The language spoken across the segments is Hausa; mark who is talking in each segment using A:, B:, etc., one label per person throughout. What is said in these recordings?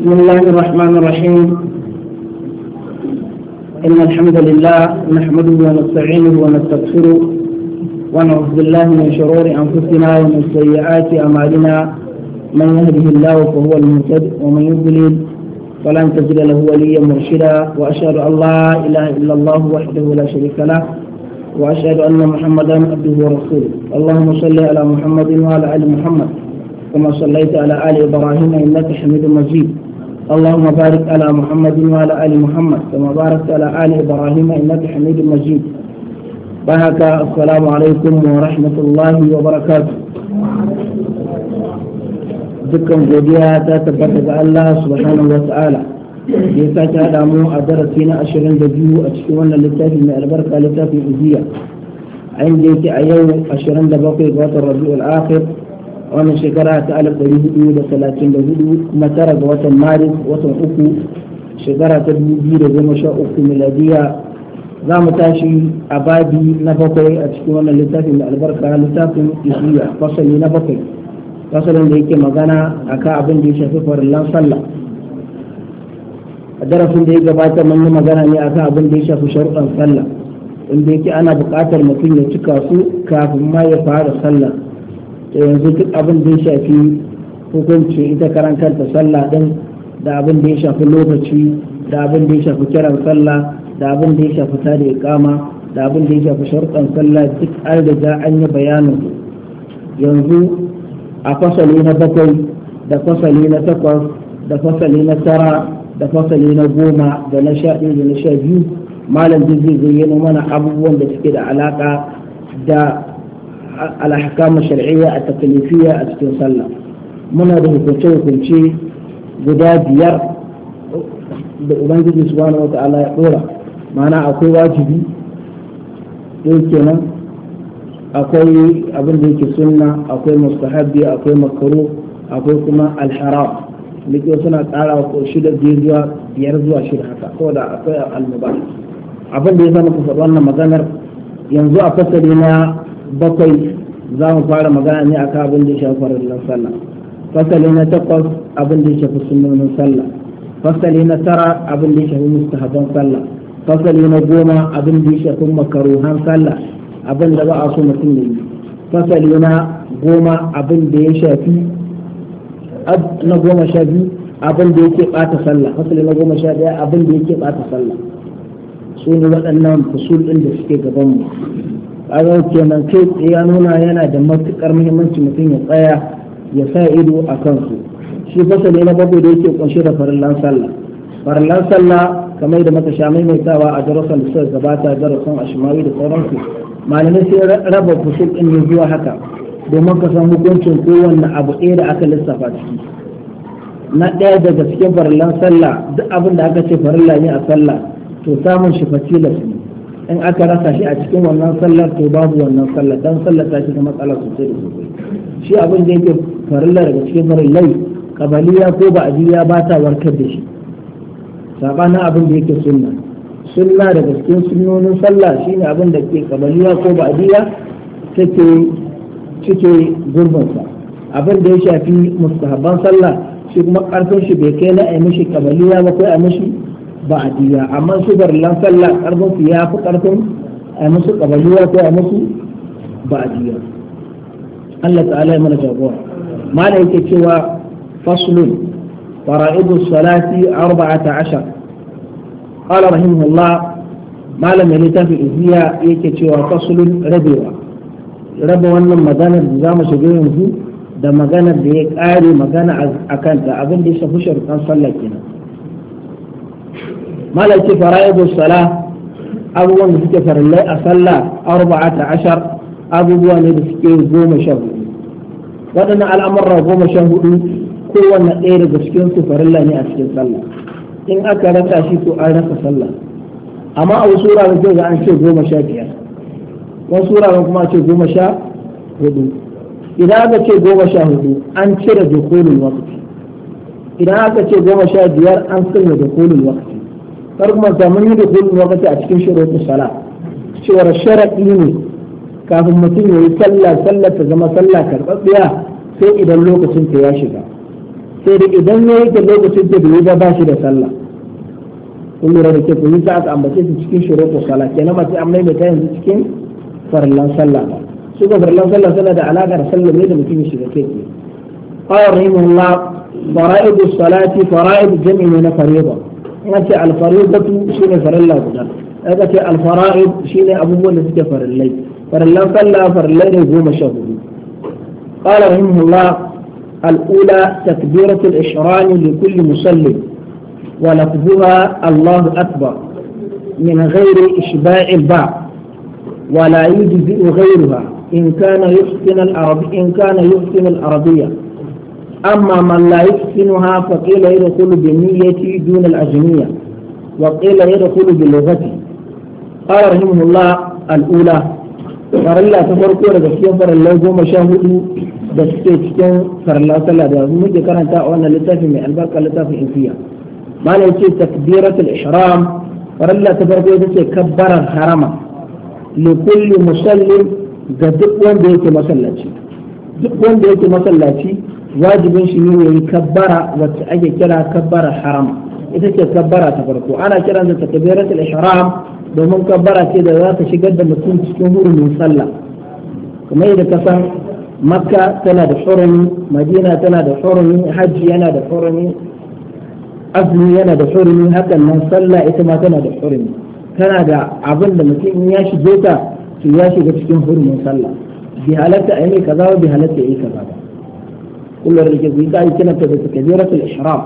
A: بسم الله الرحمن الرحيم. إن الحمد لله نحمده ونستعينه ونستغفره ونعوذ بالله من شرور أنفسنا ومن سيئات أعمالنا. من يهده الله فهو المهتد ومن يضلل فلن تجد له وليا مرشدا. وأشهد أن لا إله إلا الله وحده لا شريك له وأشهد أن محمدا عبده ورسوله. اللهم صل على محمد وعلى آل محمد كما صليت على آل إبراهيم إنك حميد مجيد. اللهم بارك على محمد وعلى آل محمد كما باركت على آل إبراهيم إنك حميد مجيد. بارك السلام عليكم ورحمة الله وبركاته. dukkan godiya ta tabbata ga Allah subhanahu wa ta'ala da ya sake haɗa mu a darasi na 22 a cikin wannan littafi mai albarka, littafin Iziya, a inda yake a yau 27 ga watan Rabi'ul Akhir wannan shekara ta 1434 kuma 9 ga watan Maris watan uku shekara ta 2013 miladiya. Za mu tashi a babi na 7 a cikin wannan littafin mai albarka, littafin Iziya, fasali na 7, fasalin da yake magana akan abin da ya shafi farillan sallah. A darasin da ya gabata mun yi magana ne akan abin da ya shafi sharuɗan sallah, inda yake ana buƙatar mutum ya cika su kafin ma ya fara sallah. To yanzu duk abin da ya shafi hukunci ita karan kanta sallah din, da abin da ya shafi lokaci, da abin da ya shafi kiran sallah, da abin da ya shafi tada iqama, da abin da ya shafi sharuɗan sallah duk an riga an yi bayanin yanzu a fasali na 7 da fasali na 8 da fasali na 9 da fasali na 10 da na 11 da na 12 malam zai zayyano mana abubuwan da suke da alaka da al-ahkam shar'iyya a taklifiyya a cikin sallah. Muna da hukunce guda 5 da ubangiji subhanahu wata'ala ya dora, ma'ana akwai wajibi kenan, akwai abin da yake sunna, akwai mustahabbi, akwai makruh, akwai kuma al-haram. Duk suna tsara ko 6 zuwa 5 zuwa 6 haka, saboda akwai al-mubah. Abin da ya zama ku faɗi wannan maganar yanzu a fasali na 7 za mu fara magana ne akan abin da ya shafi farillan sallah. Fasali na 8 abin da ya shafi sunnonin sallah. Fasali na 9 abin da ya shafi mustahabban sallah. Fasali na 10 abin da ya shafi makruhan sallah, abin da ba a so mutum ya yi. Fasali na 10 abin da ya shafi na 12 abin da yake bata sallah. Fasali na 11 abin da yake bata sallah. Su ne waɗannan fusul ɗin da suke gaban mu. A kenan kai ya nuna yana da matuƙar muhimmanci mutum ya tsaya ya sa ido a kansu. Shi fasali na 7 da yake kunshe da farillan sallah. Farillan sallah kamar da muka sha maimaitawa a darasan da suka gabata, darasan ashmawi da sauransu, malamai sai raba fusul din ne zuwa haka domin ka san hukuncin kowanne abu ɗaya da aka lissafa ciki. Na ɗaya daga cikin farillan sallah, duk abin da aka ce farilla ne a sallah to samun shi fatilas ne. In aka rasa shi a cikin wannan sallar to babu wannan sallar, dan sallar ta shiga matsala sosai da sosai. Shi abin da yake farilla daga cikin farillai, kabaliya ko ba'diya ba ta warkar da shi, sabanin abin da yake sunna daga cikin sunnonin sallah shine abin da ke kabaliya ko ba'diya take cike gurbinsa. Abin da ya shafi mustahabban sallah shi kuma karfin shi bai kai na a mishi kabaliya ba ko a mishi ba'diya, amma su farillan sallah karfin su ya fi karfin a musu kabaliya ko a musu ba'diya. Allah ta'ala ya mana jagora. Malai yake cewa faslun fara'idus salati 14. قال رحمه الله ما لم يلتف إذيا يكتشوا فصل ربيوا ربوا أن مغانا الزام شجرين هو ده مغانا ديك آري مغانا أكانت أبن دي سفشر كان صلى كنا. ما لم فرائض الصلاة أبوان بسكفر الله أصلى 14 أبوان بسكين قوم شهود وأن الأمر قوم شهود kowanne ɗaya daga cikin su farilla ne a cikin sallah. In aka rasa shi to an rasa sallah. Amma a wasu wuraren sai ga an ce 15, wasu wuraren kuma ce 14. Idan aka ce 14 an cire dukhulul waqti, idan aka ce 15 an sanya dukhulul waqti. Kar kuma ta mun yi dukhulul waqti a cikin shurutus salah, cewa sharadi ne kafin mutum ya yi sallah ta zama sallah karɓaɓɓiya sai idan lokacin ta ya shiga. sai da idan ya yi ta lokacin da bai ba shi da sallah. kun lura da ke ku yi aka ambace su cikin shuruɗu sallah kenan ba sai an maimaita yanzu cikin farallan sallah ba su ga farallan sallah suna da alaƙa da sallah ne da mutum ya shiga kai ke qala rahimahullah fara'idu salati fara'id jam'i na fariida in ce al fariidatu shine faralla guda aka ce al fara'id shine abubuwan da suke farallai farallan sallah farallai ne 14 qala rahimahullah الأولى تكبيرة الإحرام لكل مصلي ولفظها الله أكبر من غير إشباع الباء ولا يجزئ غيرها إن كان يحسن العربية أما من لا يحسنها فقيل يدخل بالنية دون الأجنية وقيل يدخل باللغة قال رحمه الله الأولى فرلا تفرقوا لكي فرلا قوم شاهدوا da suke cikin farla sallah da muke karanta a wannan littafin mai albarka littafin infiya malai ce takbiratul ihram farla ta farko ita ce kabbarar harama li kulli musallin ga duk wanda yake masallaci wajibin shi ne yayi kabbara wacce ake kira kabbara harama ita ce kabbara ta farko ana kiran da takbiratul ihram domin kabbara ce da za ta shigar da mutum cikin hurumin sallah kamar yadda ka san makka tana da hurumi madina tana da hurumi hajji yana da hurumi azumi yana da hurumi hakan nan sallah ita ma tana da hurumi tana da abin da mutum ya shige ta to ya shiga cikin hurumin sallah bi halatta a yi kaza ba bi halatta yi kaza ba kullum da ke zuwa yi kina ta da takbiratul ihram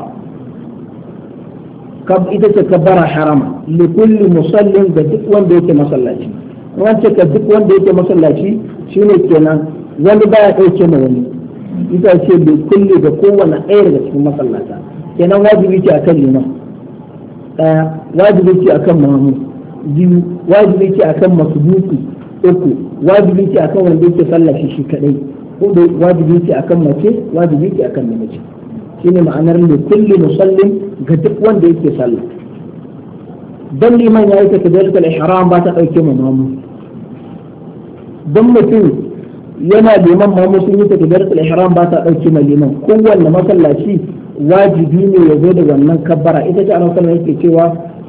A: ita ce kabbara harama li kulli musallin ga duk wanda yake masallaci wance ka duk wanda yake masallaci shine kenan wani baya ɗauke ma wani ita ce bai kulle da kowane ɗaya daga cikin masallata kenan wajibi ce akan liman ɗaya wajibi ce akan mamu biyu wajibi ce akan masubuki uku wajibi ce akan wanda yake sallah shi kadai hudu wajibi ce akan mace wajibi ce akan namiji shine ma'anar li kulli musallin ga duk wanda yake sallah dan liman yayi takbiratul ihram ba ta ɗauke ma mamu dan mutum yana liman ma sun yi takbiratul ihram ba ta dauki mai liman kowanne masallaci wajibi ne ya zo da wannan kabbara ita ce annabi sallallahu yake cewa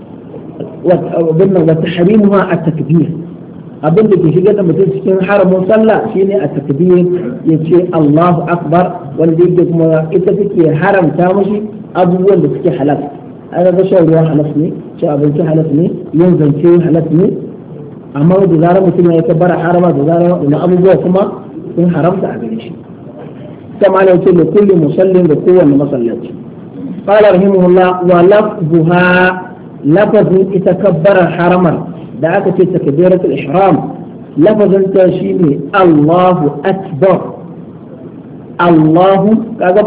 A: wa tahrimuha at-takbir abin da ke shigar da mutum cikin haramun sallah shine at-takbir yace Allahu akbar wanda yake kuma ita take haramta mashi abubuwan da suke halal an ga shan ruwa halal ne ci abinci halal ne yin zance halal ne amma da zarar mutum ya kabbara harama da zarar wani abubuwa kuma sun haramta a gare shi kama ne ce da kulli musallin da kowanne masallaci qala rahimahullah wa lafzuha lafazin ita kabbara haramar da aka ce takbiratul ihram lafazin ta shine Allahu akbar Allahu kaga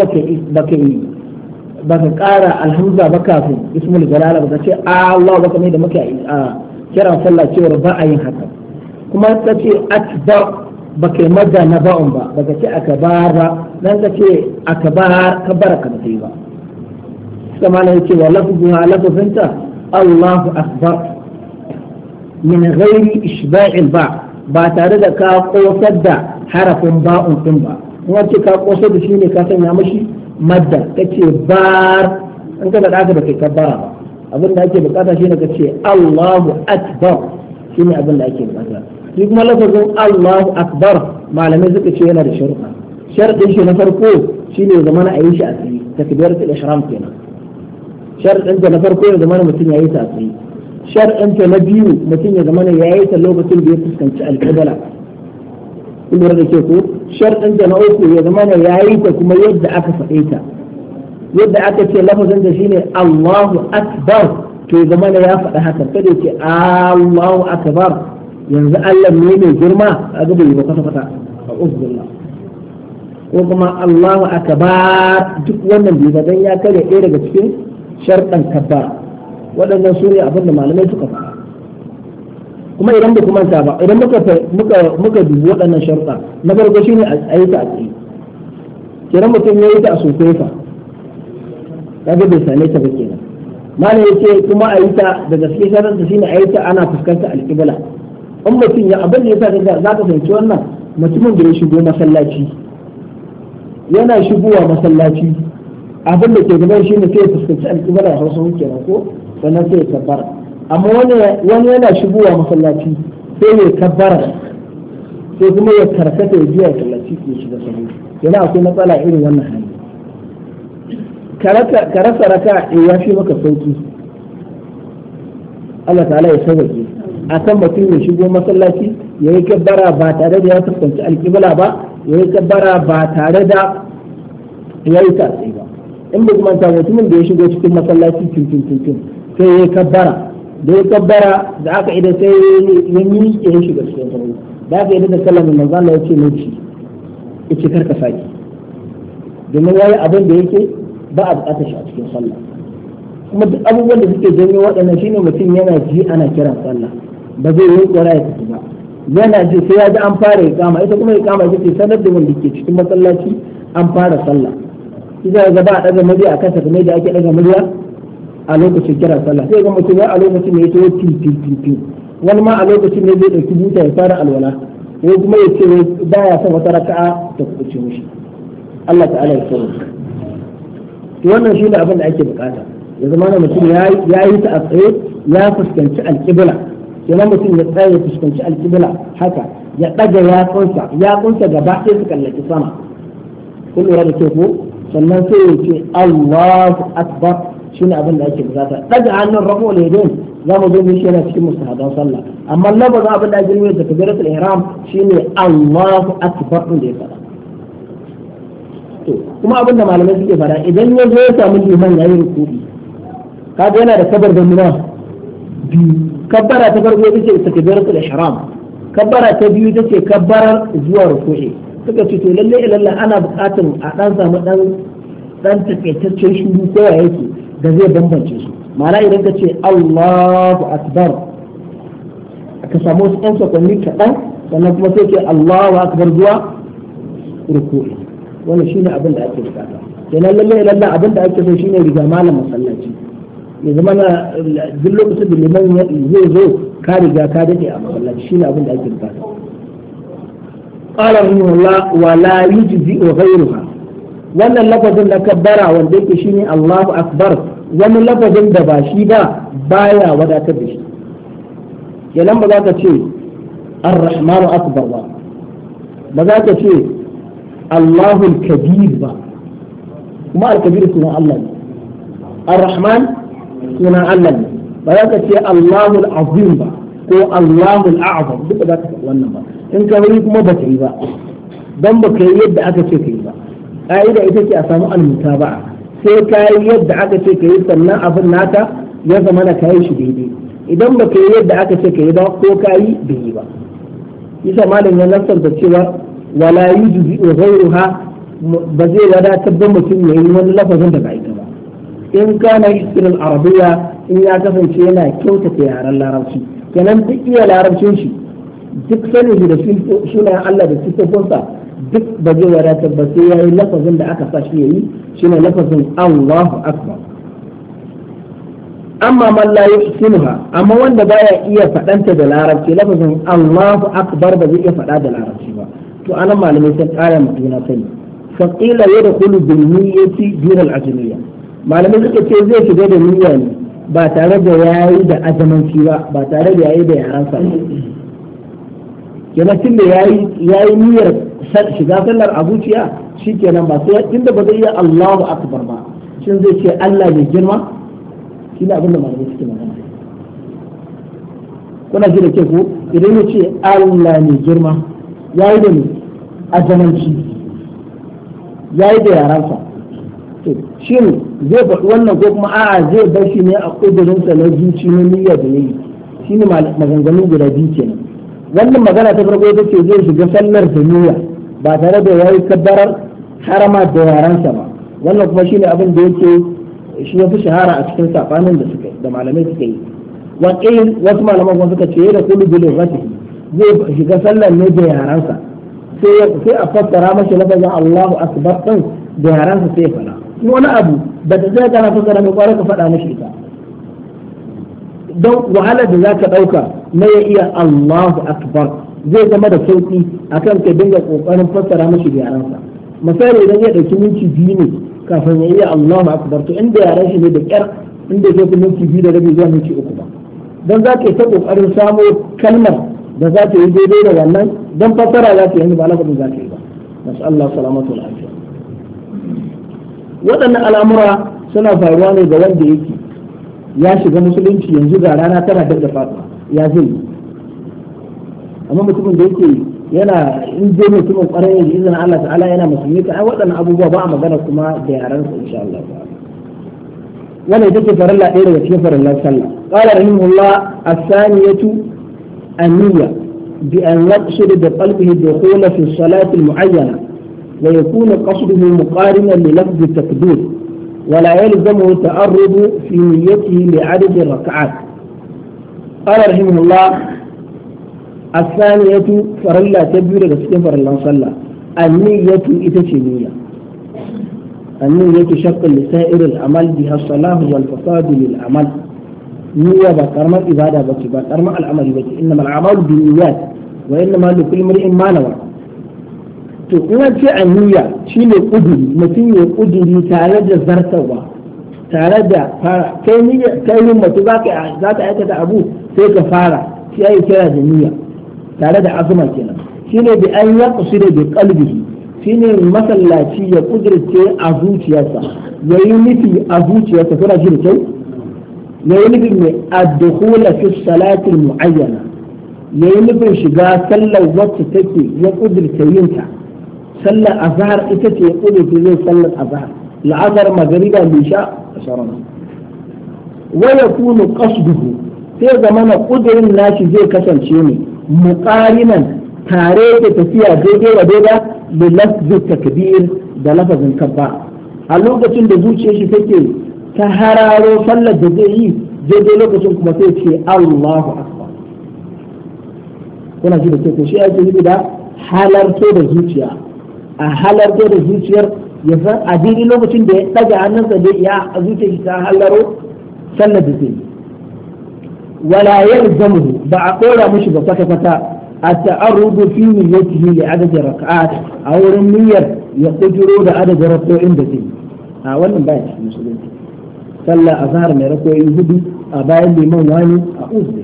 A: baka kara alhamza ba kafin ismul jalala baka ce Allah baka mai da muke kiran sallah cewar ba a yin haka kuma ta ce akbar ba kai madda na ba'un ba baka ce akabar ba dan ka ce akabar kabara ka ta yi ba kama ne ce wa lafzuha lafzinta Allahu akbar min ghairi ishba'il ba tare da ka kosar da harafin ba'un din ba wace ka kosar da shine ka sanya mashi madda kace bar an ka da da kai kabara ba abin da ake bukata shine ka ce Allahu akbar shine abin da ake bukata shi kuma lafazin Allahu akbar malamai suka ce yana da sharuɗa sharadin shi na farko shine zamana a yi shi a tsaye takbiratul ihram kenan sharadin ta na farko ya zamana mutum ya yi ta a tsaye sharadin ta na biyu mutum ya zamana ya yi ta lokacin da ya fuskanci alƙibla kun lura da ke ko sharadin ta na uku ya zamana ya yi ta kuma yadda aka faɗe ta yadda aka ce lafazin da shine Allahu akbar to ya zamana ya faɗa haka kada ya ce Allahu akbar yanzu Allah ne mai girma a gaba yi ba kwata-kwata a uzbillah ko kuma Allahu akbar duk wannan bai dan ya kare ɗaya daga cikin sharɗan kabbar waɗannan su ne abin da malamai suka faɗa kuma idan ba kuma ta ba idan muka dubi waɗannan sharɗa na farko shine a yi ta a tsaye kiran mutum ya yi ta a sokefa kaga bai same ta ba kenan malam yace kuma a yi ta da gaske sharɗan shine a yi ta ana fuskantar alƙibla in mutum ya abin da ya sa za ka fahimci wannan mutumin da ya shigo masallaci yana shigowa masallaci abin da ke gaban shi ne sai ya fuskanci alƙibla a hausa kenan ko sannan sai ya kabbara amma wani yana shigowa masallaci sai ya kabbara sai kuma ya karkata ya biya sallaci ya shiga sahu yana akwai matsala irin wannan hali ka rasa raka ya fi maka sauki Allah ta'ala ya sauke akan mutum ya shigo masallaci ya yi kabbara ba tare da ya fuskanci alƙibla ba ya yi kabbara ba tare da ya yi tasiri ba in ba kuma ta mutumin da ya shigo cikin masallaci tuntun sai ya yi kabbara da ya kabbara da aka idan sai ya miƙe ya shiga cikin sarari da aka idan da sallama manzo Allah ya ce ne ci ya ce karka saki domin yayi abin da yake ba a buƙatar shi a cikin sallah kuma duk abubuwan da suke janyo waɗannan shine mutum yana ji ana kiran sallah ba zai yi ƙwara ya tafi ba yana ji sai ya ji an fara iqama ita kuma iqama ita ce sanar da wanda ke cikin masallaci an fara sallah idan ga ba a daga murya akan ta kamar da ake daga murya a lokacin kiran sallah sai ga mutum ya a lokacin ne ya tawo ti wani ma a lokacin ne zai dauki buta ya fara alwala ko kuma ya ce baya son wata raka'a ta kuce mishi Allah ta'ala ya sauke to wannan shine abin da ake bukata ya zama na mutum ya yi ta a tsaye ya fuskanci alƙibla kenan mutum ya tsaya ya fuskanci alƙibla haka ya ɗaga yatsunsa gaba ɗaya su kallaci sama kun lura da ke ko sannan sai ya ce Allahu akbar shine abin da ake bukata ɗaga hannun rafu al-yadayn za mu zo mu shi yana cikin mustahadan sallah amma lafazin abin da ake yi da takbiratul ihram shine Allahu akbar din da ya faɗa to kuma abin da malamai suke faɗa idan ya zo ya samu liman yayin ruku'i kaga yana da kabar da muna biyu kabbara ta farko ita ce takbiratul ihram kabbara ta biyu ita ce kabbarar zuwa ruku'i suka ce to lalle ana buƙatar a dan samu dan takaitaccen shuru ko ya yake da zai bambance su ma'ana idan ka ce Allahu akbar ka samu wasu ɗan sakonni kaɗan sannan kuma sai ce Allahu akbar zuwa ruku'i wannan shine abin da ake buƙata kenan lalle abin da ake so shine riga malam masallaci ya zama na duk lokacin da liman zai zo ka riga ka dade a masallaci shine abin da ake bukata qala rahimahullah wa la yujzi ghayruha wannan lafazin da kabbara wanda yake shine Allahu akbar wani lafazin da ba shi ba baya wadatar da shi kenan ba za ka ce ar-rahmanu akbar ba za ka ce Allahu al-kabir ba kuma al-kabir sunan Allah ne ar-rahman sunan Allah ne ba za ka ce Allahul azim ba ko Allahul a'zam duka za ka faɗi wannan ba in ka wuri kuma ba ta yi ba don ba ka yi yadda aka ce ka yi ba ƙa'ida ita ce a samu almutaba'a sai ka yi yadda aka ce ka yi sannan abin naka ya zama na ka yi shi daidai idan ba ka yi yadda aka ce ka yi ba ko ka yi bai yi ba isa malam ya nasarta cewa wala yujzi ghayruha ba zai wadatar da mutum ya yi wani lafazin da ba ita ba in kana yusir al-arabiyya in ya kasance yana kyautata yaren larabci kenan duk iya larabcin shi duk sanin shi da sunayen Allah da sifofinsa duk ba zai wadatar ba sai yayi lafazin da aka sa shi yayi shine lafazin Allahu akbar amma man la yusinuha amma wanda baya iya fadanta da larabci lafazin Allahu akbar ba zai iya fada da larabci ba to anan malamai sun kara mutuna sani fa qila yadkhulu bil niyyati dun al-ajmiyya malamai suka ce zai shiga da niyya ne ba tare da yayi da azamanci ba tare da yayi da yaransa kenan tun da yayi niyyar shiga sallar a zuciya shikenan ba sai tunda ba zai yi Allahu akbar ba shin zai ce Allah mai girma shine abin da malamai suke magana kuna ji da ke ko idan ya ce Allah mai girma yayi da ni azamanci yayi da yaransa shin zai faɗi wannan ko kuma a'a zai bar shi ne a ƙudurinsa na zuci na niyya da yayi shine maganganu guda biyu kenan wannan magana ta farko ita ce zai shiga sallar da niyya ba tare da yayi kabbarar harama da yaransa ba wannan kuma shine abin da yake shi ya fi shahara a cikin sabanin da suka da malamai suka yi wasu malaman kuma suka ce da kullu bil ghatihi zai shiga sallar ne da yaransa sai a fassara mashi lafazin Allahu akbar din da yaransa sai ya fara wani abu da ta zai kana fassara mai kwara ka faɗa mashi ita don wahalar da za ka ɗauka na ya iya Allahu akbar zai zama da sauƙi akan ka dinga ƙoƙarin fassara mashi da yaransa misali idan ya ɗauki minti biyu ne kafin ya iya Allahu akbar to inda yaran shi ne da kyar inda zai fi minti 2 da rabi zuwa minti 3 ba dan za ka yi ta kokarin samo kalmar da za ta yi daidai da wannan dan fassara za ta yi ba lafazin za ta yi ba masu Allah salamatu wa lafiya. Waɗannan al'amura suna faruwa ne ga wanda yake ya shiga musulunci yanzu ga rana tana da fata ya zai yi, amma mutumin da yake yana in je mutumin kwarai da izinin Allah ta'ala yana musulmi ka ai waɗannan abubuwa ba a magana kuma da yaran sa insha Allah ta'ala. wannan ita ce farilla ɗaya daga cikin farillan sallah. Qala rahimahullah as-saniyatu an-niyya bi an yaqsid bi qalbihi dukhul fi as-salati al-mu'ayyana wa yakuna qasduhu muqarinan li lafz at-takbir wa la yalzamu ta'arrud fi niyyatihi li 'adad ar-rak'at. Qala rahimahullah as-saniyatu farilla ta biyu daga cikin farillan sallah an-niyyatu ita ce niyya. النية شرط لسائر العمل بها الصلاح والفساد للعمل. نية بكرم العبادة بكرم العمل إنما الأعمال بالنيات وإنما لكل امرئ ما نوى. تقول النية شيء قدري متين قدري تعالى زرتوا تعالى كي يوم تباك ذات عيادة أبوه فيك فارع في أي كلا نية تعالى عظمة كنا شيء بأن يقصد بقلبه shine masallaci ya kudurce a zuciyarsa ya yi nufi a zuciyarsa kuna ji da kyau ya yi nufin mai addukhula fi salatin mu'ayyana ya yi nufin shiga sallar wacce take ya kudurce yinta sallar azhar ita ce ya kudurce zai sallar azhar la'azar magariba lisha a sauran wa yakunu qasduhu sai zamana kudurin nashi zai kasance ne muqarinan tare da tafiya daidai wa daida da lafzin takbir da lafazin kabba a lokacin da zuciyar shi take ta hararo sallar da zai yi daidai lokacin kuma sai ce Allahu akbar. Kuna ji da ke shi ake yi da halarto da zuciya a halarto da zuciyar ya san a daidai lokacin da ya daga hannunsa da ya a zuciyar shi ta halaro sallar da zai yi wala yalzamu ba a kora mushi ba kwata-kwata التعرض في نيته لعدد ركعات أو النية يقدروا عدد ركوعين بسي wannan baya cikin musulunci sallah azhar mai rakoyi hudu a bayan liman wani a uzu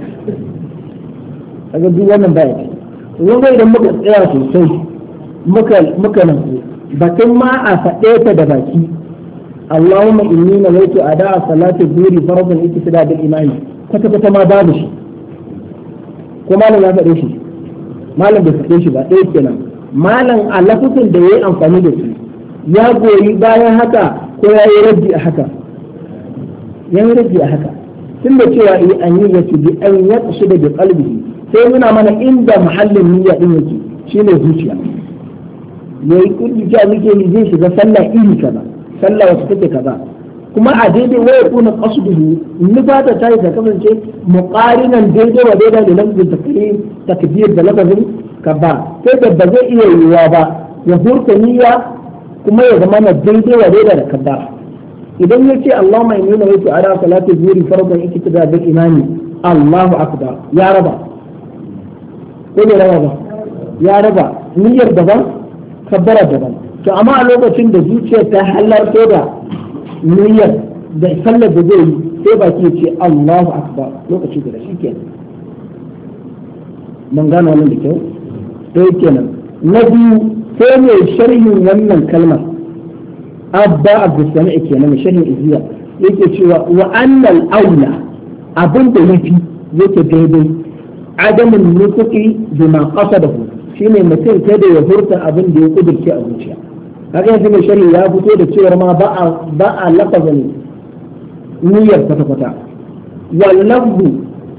A: kaga duk wannan baya cikin wanda idan muka tsaya sosai muka nan batun ma a faɗe ta da baki Allahumma inni nawaitu ada'a salati dhuhri fardhan iktisada bil imani kwata ma babu shi ko malam ya faɗe shi malam bai faɗe shi ba ɗaya kenan malam a lafufin da ya yi amfani da su ya goyi bayan haka ko ya yi raddi a haka ya yi raddi a haka tun da cewa yi an yi yake bi an ya kashi da bi kalbi sai nuna mana inda muhallin niyya din yake shine zuciya ya yi kurjiya muke yi zai shiga sallah iri kaza sallah wasu take kaza kuma a daidai waya kuna qasduhu nufata ta yi ta kasance muqarinan daidai wa daidai da lafzin takbir da lafzin kabba sai da ba zai iya yiwuwa ba ya hurta niyya kuma ya zama na daidai wa daidai da kabba idan ya ce Allahumma inni nawaitu ala salati zuhri fardan iktada bil imani Allahu akbar ya raba ko bai raba ba ya raba niyyar daban kabbara daban to amma a lokacin da zuciya ta halarto da niyyar da sallar da zai yi sai baki ya ce Allahu akbar lokaci da shi kenan mun gano wannan da kyau sai kenan na biyu sai mai sharhin wannan kalmar abba abdusami kenan mai sharhin iziya yake cewa wa annal aula abin da yafi yake daidai adamin nukuki bima qasadahu shine mutum kada ya furta abin da ya kudurce a zuciya kaga yanzu mai shari'a ya fito da cewar ma ba a lafazin niyyar kwata-kwata wallafzu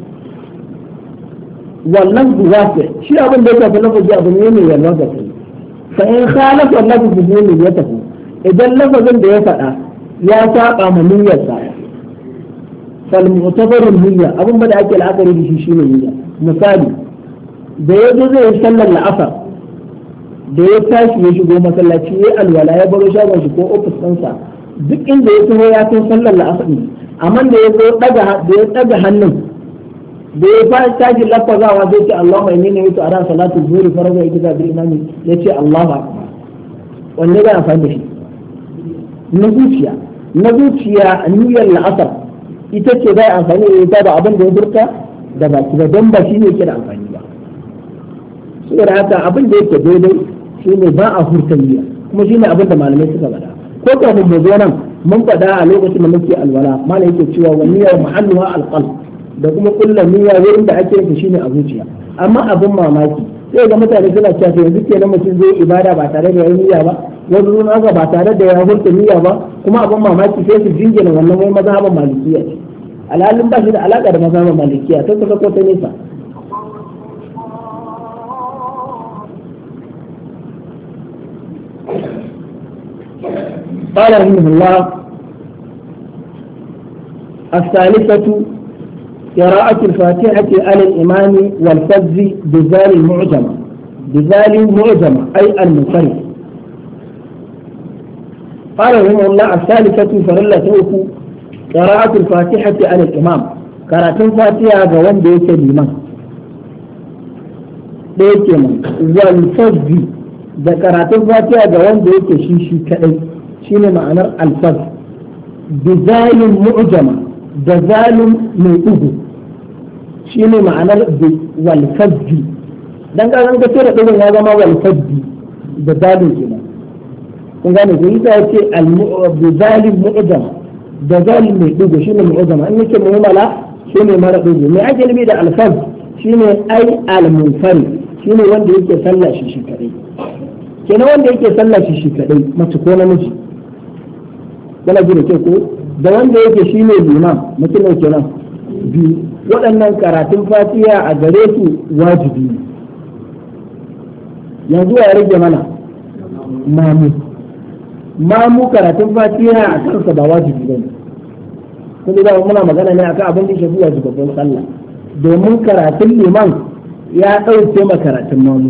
A: wasu shi abin da ya shafi lafazi abu ne mai yalwa da kai fa in khalafa lafzu ne ya tafi idan lafazin da ya faɗa ya saba ma niyyarsa fal mu'tabarun niyya abin da ake la'akari da shi shine niyya misali da yazo zai yi sallar la'asar da ya tashi ya shigo masallaci ya alwala ya baro shagon shi ko ofis ɗinsa duk inda ya taho ya kai sallar la'asar ne amma da ya zo daga hannun da ya fara tashi lafazawa zai ce Allahumma inni nawaitu ada salatu zuhri farza ikza bil imami ya ce Allahu akbar wanne ga amfani da shi na zuciya niyyar la'asar ita ce zai amfani da ita da abin da ya furta da baki ba don ba shi ne yake da amfani ba. saboda haka abin da yake daidai shi ne ba a furta niyya kuma shi ne abin da malamai suka faɗa ko kafin mu zo nan mun faɗa a lokacin da muke alwala malam yake cewa wa niyya mahalluha alqalb da kuma kullu niyya wurin da ake yin shi ne a zuciya. amma abin mamaki sai ga mutane suna cewa yanzu kenan mutum zai ibada ba tare da yayin niyya ba wani zuwa haka ba tare da ya furta niyya ba kuma abin mamaki sai su jingina wannan wai mazhaban malikiya ce alhalin ba shi da alaka da mazhaban malikiya ta kusa ko ta nesa. قال رحمه الله الثالثة قراءة الفاتحة على الإمام والفز بذال المعجمة أي المنفرد. قال رحمه الله الثالثة فرلا توفو قراءة الفاتحة على الإمام قراءة الفاتحة جوان بيت الإمام والفز قراءة الفاتحة جوان بيت شيشي كأي شين معنى الفز بذال معجمة بذال ميؤه شين معنى والفز dan ka san ka tura din ya zama walfaddi da dalil kenan kun gane ko ita ce al-zalim mu'jam da zalim mai dugo shine mu'jam an yake mu'mala shine mara dugo mai ake nabi da al-faz shine ai al-munfarid shine wanda yake sallah shi kadai kenan wanda yake sallah shi kadai mace ko namiji kana ji da ke ko da wanda yake shine limam mutum ne kenan biyu waɗannan karatun fatiha a gare su wajibi ne. yanzu ya rage mana mamu karatun fatiha a kansa ba wajibi ba ne kuma da muna magana ne akan abin da ya shafi wajibabban sallah domin karatun liman ya ɗauke ma karatun mamu.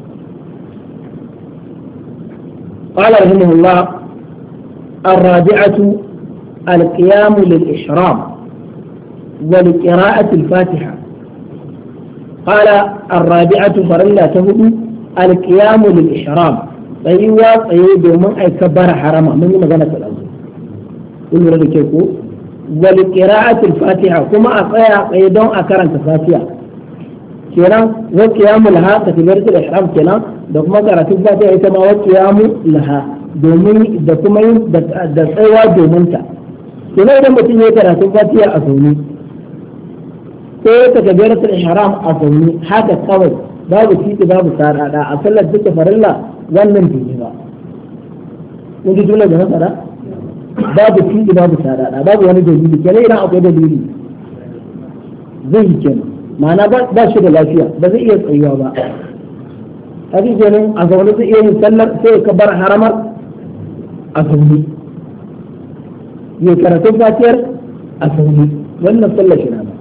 A: قال رحمه الله الرابعة القيام للإحرام ولقراءة الفاتحة. قال الرابعة فرلا تهدو القيام للإحرام tsayuwa tsaye domin a kabbara harama mun yi magana ta ɗauki kun lura da ke ko wal qira'atul fatiha kuma a tsaya tsaye don a karanta fatiha kenan wa qiyamu laha takbiratul ihram kenan da kuma karatun fatiha ita ma wa qiyamu laha domin da kuma yin da tsayawa domin ta kenan idan mutum ya karatun fatiha a zaune sai takbiratul ihram a zaune haka kawai babu titi babu sarada a sallar duka farilla wannan bai ba kun ji jumla da nasara babu titi babu sarada babu wani dalili kenan idan akwai dalili zai yi kenan ma'ana ba shi da lafiya ba zai iya tsayuwa ba hadi kenan a zaune zai iya yin sallar sai ka bar haramar a zaune ya karatu fatiyar a zaune wannan sallar shi na ba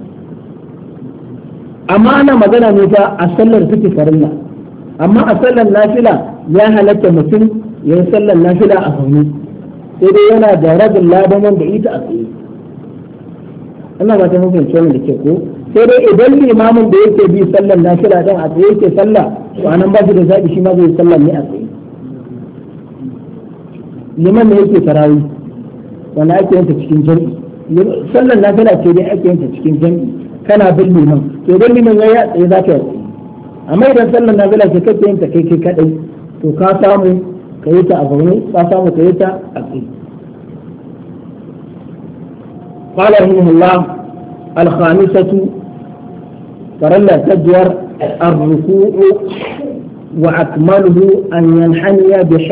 A: amma ana magana ne fa a sallar take farilla amma a sallar nafila ya halatta mutum ya yi sallar nafila a zaune sai dai yana da rabin ladan wanda ita a tsaye ina ba ta mafi wannan da ke ko sai dai idan limamin da yake bi sallar nafila dan a tsaye yake sallah to anan ba shi da zabi shi ma zai sallar ne a tsaye liman ne yake tarawih wanda ake yin ta cikin jami'i sallar nafila ce dai ake yin ta cikin jami'i kana bin liman to idan liman ya tsaye za ka yi amma idan sallar nafila ce kake yin ta kai kadai to ka samu ka yi ta a zaune ka samu ka yi ta a tsaye. قال رحمه الله الخامسة فرلا تجور الركوع وأكمله أن ينحني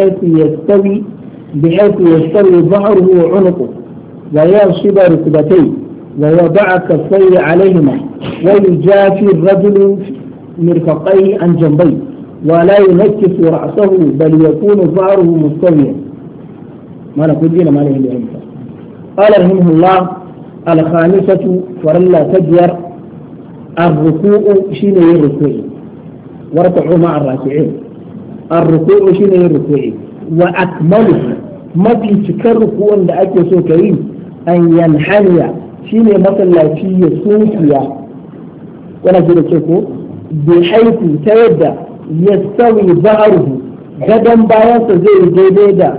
A: بحيث يستوي ظهره وعنقه وينصب ركبتيه ويضع كفيه عليهما ويجافي الرجل مرفقيه عن جنبيه ولا ينكس رأسه بل يكون ظهره مستويا ما نقول دينا ما له إلا قال رحمه الله الخامسة فرلا تجر الركوع شين الركوع واركعوا مع الراكعين الركوع شين الركوع وأكمله ما في تكر ركوع لأكل سوكرين أن ينحني شين مثلا في صوفيا ولا جل تشوفوا بحيث تبدأ يستوي ظهره غدا بايس زي جيدا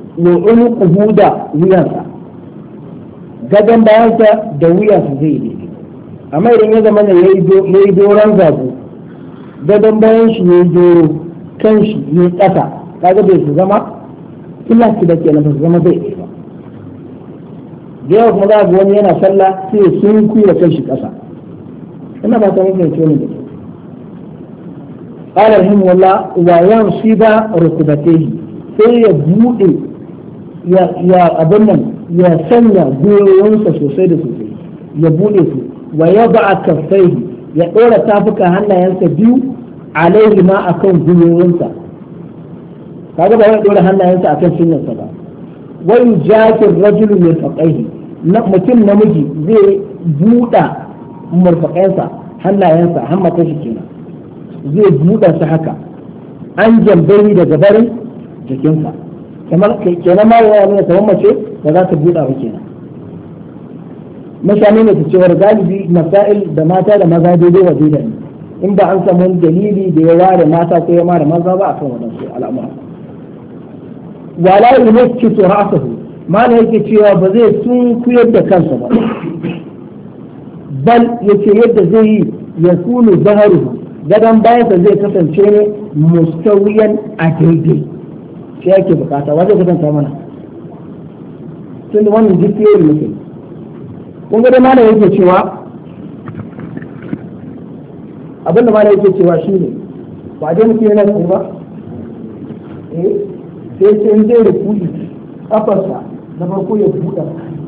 A: wa unuquhu da wuyansa gadon bayansa da wuyansa zai yi amma idan ya zama ne yayi doron zago gadon bayan shi yayi doro kan shi yayi ƙasa kaga bai su zama illa ki da kenan ba su zama zai yi ba da yawa kuma za ga wani yana sallah sai sun kuya kan shi ƙasa ina ba ta mafi ne da su قال رحمه الله وينصب ركبتيه sai ya bude ya abin nan ya sanya gwiwoyinsa sosai da sosai ya bude su wa ya ba'a kaffaihi ya ɗora tafuka hannayensa biyu alaihi ma akan gwiwoyinsa kaga ba ya ɗora hannayensa akan cinyarsa ba wa yujafir rajulu mirfaqaihi mutum namiji zai buɗa murfaqansa hannayensa hammata shi kenan zai buɗa su haka an jambayi daga barin jikinsa kamar kenan ma ya nuna kamar mace ba za ta buɗa ba kenan mashani ne ta cewar galibi masail da mata da maza daidai wa daidai in ba an samu dalili da ya ware mata ko ya ware maza ba akan wadansu al'amura wala yunkitu ra'sahu mana yake cewa ba zai sunkuyar da kansa ba bal yace yadda zai yi yakunu zaharuhu gadon bayansa zai kasance ne mustawiyan a daidai shi yake bukata wa zai kasance mana tun da wannan duk yau muke kun ga da mana yake cewa abin da mana yake cewa shine ba dai muke yana da ba sai in zai rubuci kafarsa na farko ya buɗa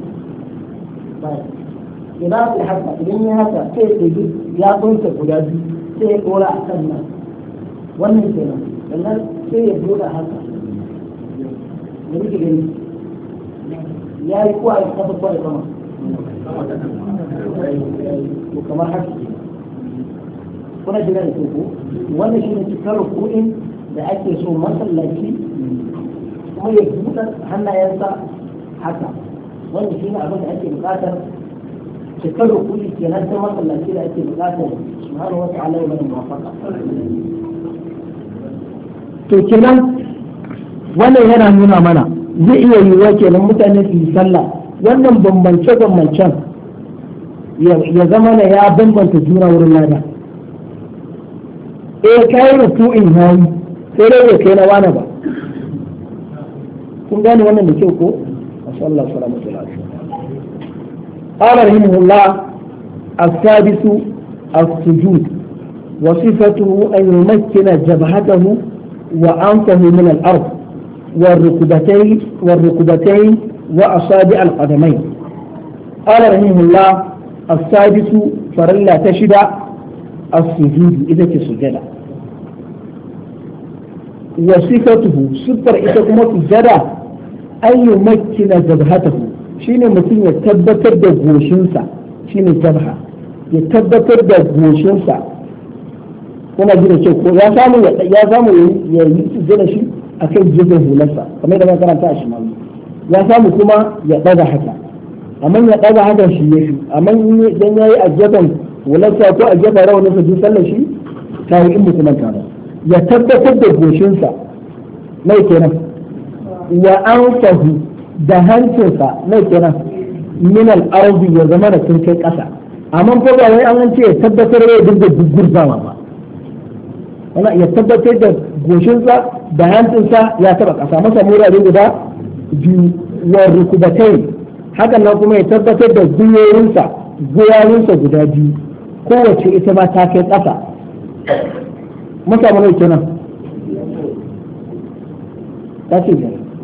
A: idan sai haka idan ya haka sai ya kunta guda biyu sai ya ɗora a kan nan wannan kenan sannan sai ya buɗa haka da muke gani ya yi kuwa a kafa kuwa da sama kamar haka kuna jira da ko wannan shi ne cikar rukunin da ake so masallaci kuma ya buɗe hannayensa haka wannan shi ne abin da ake buƙatar cikar rukuni kenan ta masallaci da ake buƙatar subhanahu wa ta'ala ya bada muwafaqa to kenan wannan yana nuna mana zai iya yiwuwa kenan mutane su yi sallah wannan bambance-bambancen ya zama na ya bambanta juna wurin lada kai ruku'in yayi sai dai bai kai na wani ba kun gane wannan da kyau ko sallallahu alaihi wasallam قال رحمه الله السادس السجود وصفته أن يمكن جبهته وأنفه من الأرض والركبتين وأصابع القدمين قال رحمه الله السادس فرلا تشد السجود إذا تسجد وصفته سفر إذا كما تسجد أن يمكن جبهته shine mutum ya tabbatar da goshinsa shine jabha ya tabbatar da goshinsa kuma gina ce ko ya samu ya yi sujjada shi akan gefen hularsa kamar da karanta a shimawi ya samu kuma ya daga haka amma ya daga haka shi ya fi amma idan ya yi a gefen hularsa ko a gefen rawaninsa duk sallar shi ta yi in mutum ta ya tabbatar da goshinsa mai kenan wa anfahu da hancinsa mai kenan min al-ardi ya zama da sun kai ƙasa amma ko ba wai an ce ya tabbatar da dinga gurgurzawa ba wannan ya tabbatar da goshinsa da hancinsa ya taba ƙasa masa murare guda biyu wa rukubatai hakan nan kuma ya tabbatar da gwiwoyinsa guda biyu kowace ita ma ta kai ƙasa masa mai kenan ta ce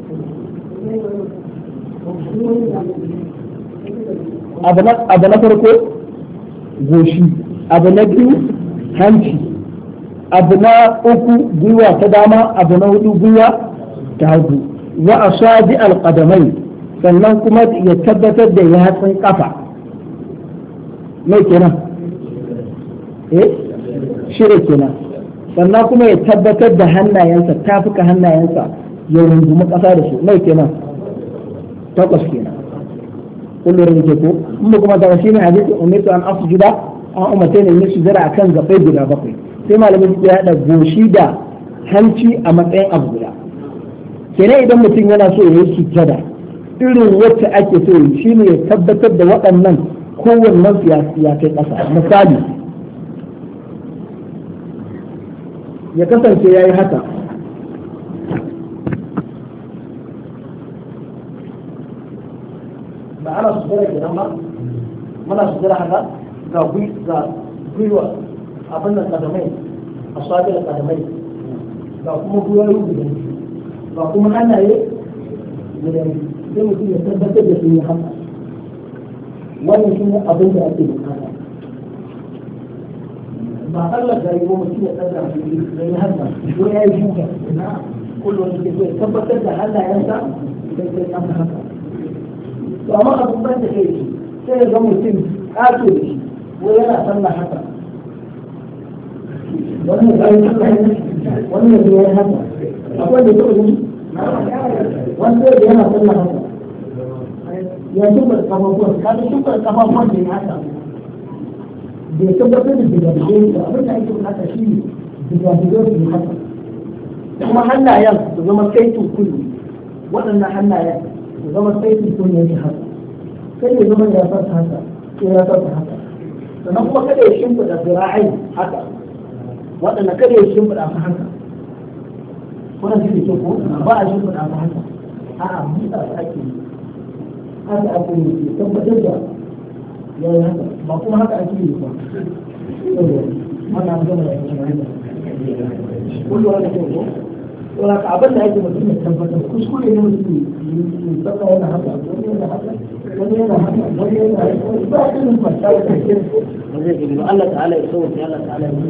A: abu na farko goshi abu na biyu hanci abu na uku gwiwa ta dama abu na hudu gwiwa ta hagu wa asabi alqadamai sannan kuma ya tabbatar da yatsun kafa mai kenan shirya kenan sannan kuma ya tabbatar da hannayensa tafuka hannayensa ya rungumi kasa da su mai kenan takwas kenan kullum da ko in ba kuma da shi ne hadisi umirtu an asjuda an umarta ne su jira akan gabai guda bakwai sai malamai su hada goshi da hanci a matsayin abu guda kenan idan mutum yana so ya yi sujjada irin wacce ake so shi ne ya tabbatar da waɗannan kowannen su ya kai ƙasa. Misali ya kasance ya yi haka ba ana sujjada kenan ba muna sujjada haka ga gwiwa abin da kadamai a sabi da kadamai ga kuma gwiwoyi guda ga kuma hannaye guda sai mutum ya tabbatar da sun yi haka wannan shi ne abin da ake bukata ba Allah gari ko mutum ya tsada da ya haka ko ya yi shuka kullum da ke tabbatar da hannayensa sai sai an haka to amma abin ban da kai sai ya ga mutum ƙato da shi ko yana sallah haka wannan ya yi haka akwai da taɓa yi wanda yana sallah haka ya shimbar kafafuwan kada shimbar kafafuwan da ya haka bai tabbatar da digadigai da abin da ake haka shi ne digadigai su haka kuma hannayen su zama saitin kulli waɗannan hannayen su zama saitin kulli yake haka kai ya zama ya fasa haka ko ya fasa haka sannan kuma kada ya shimfiɗa zira'ai haka waɗanda kada ya shimfiɗa su haka wannan shi ne ko ba a shimfiɗa su haka a'a buɗa su ake yi haka ake yi tabbatar da ya yi haka ba kuma haka ake yi ba wannan gama da yankin kullum wani ke ko to haka abin da ake mutum ya tabbatar kuskure ne mutum ya tsaka yana haka wani yana haka wani yana haka wani yana haka ba a irin fasta da kake ba zai gani Allah ta'ala ya sauke Allah ta'ala ya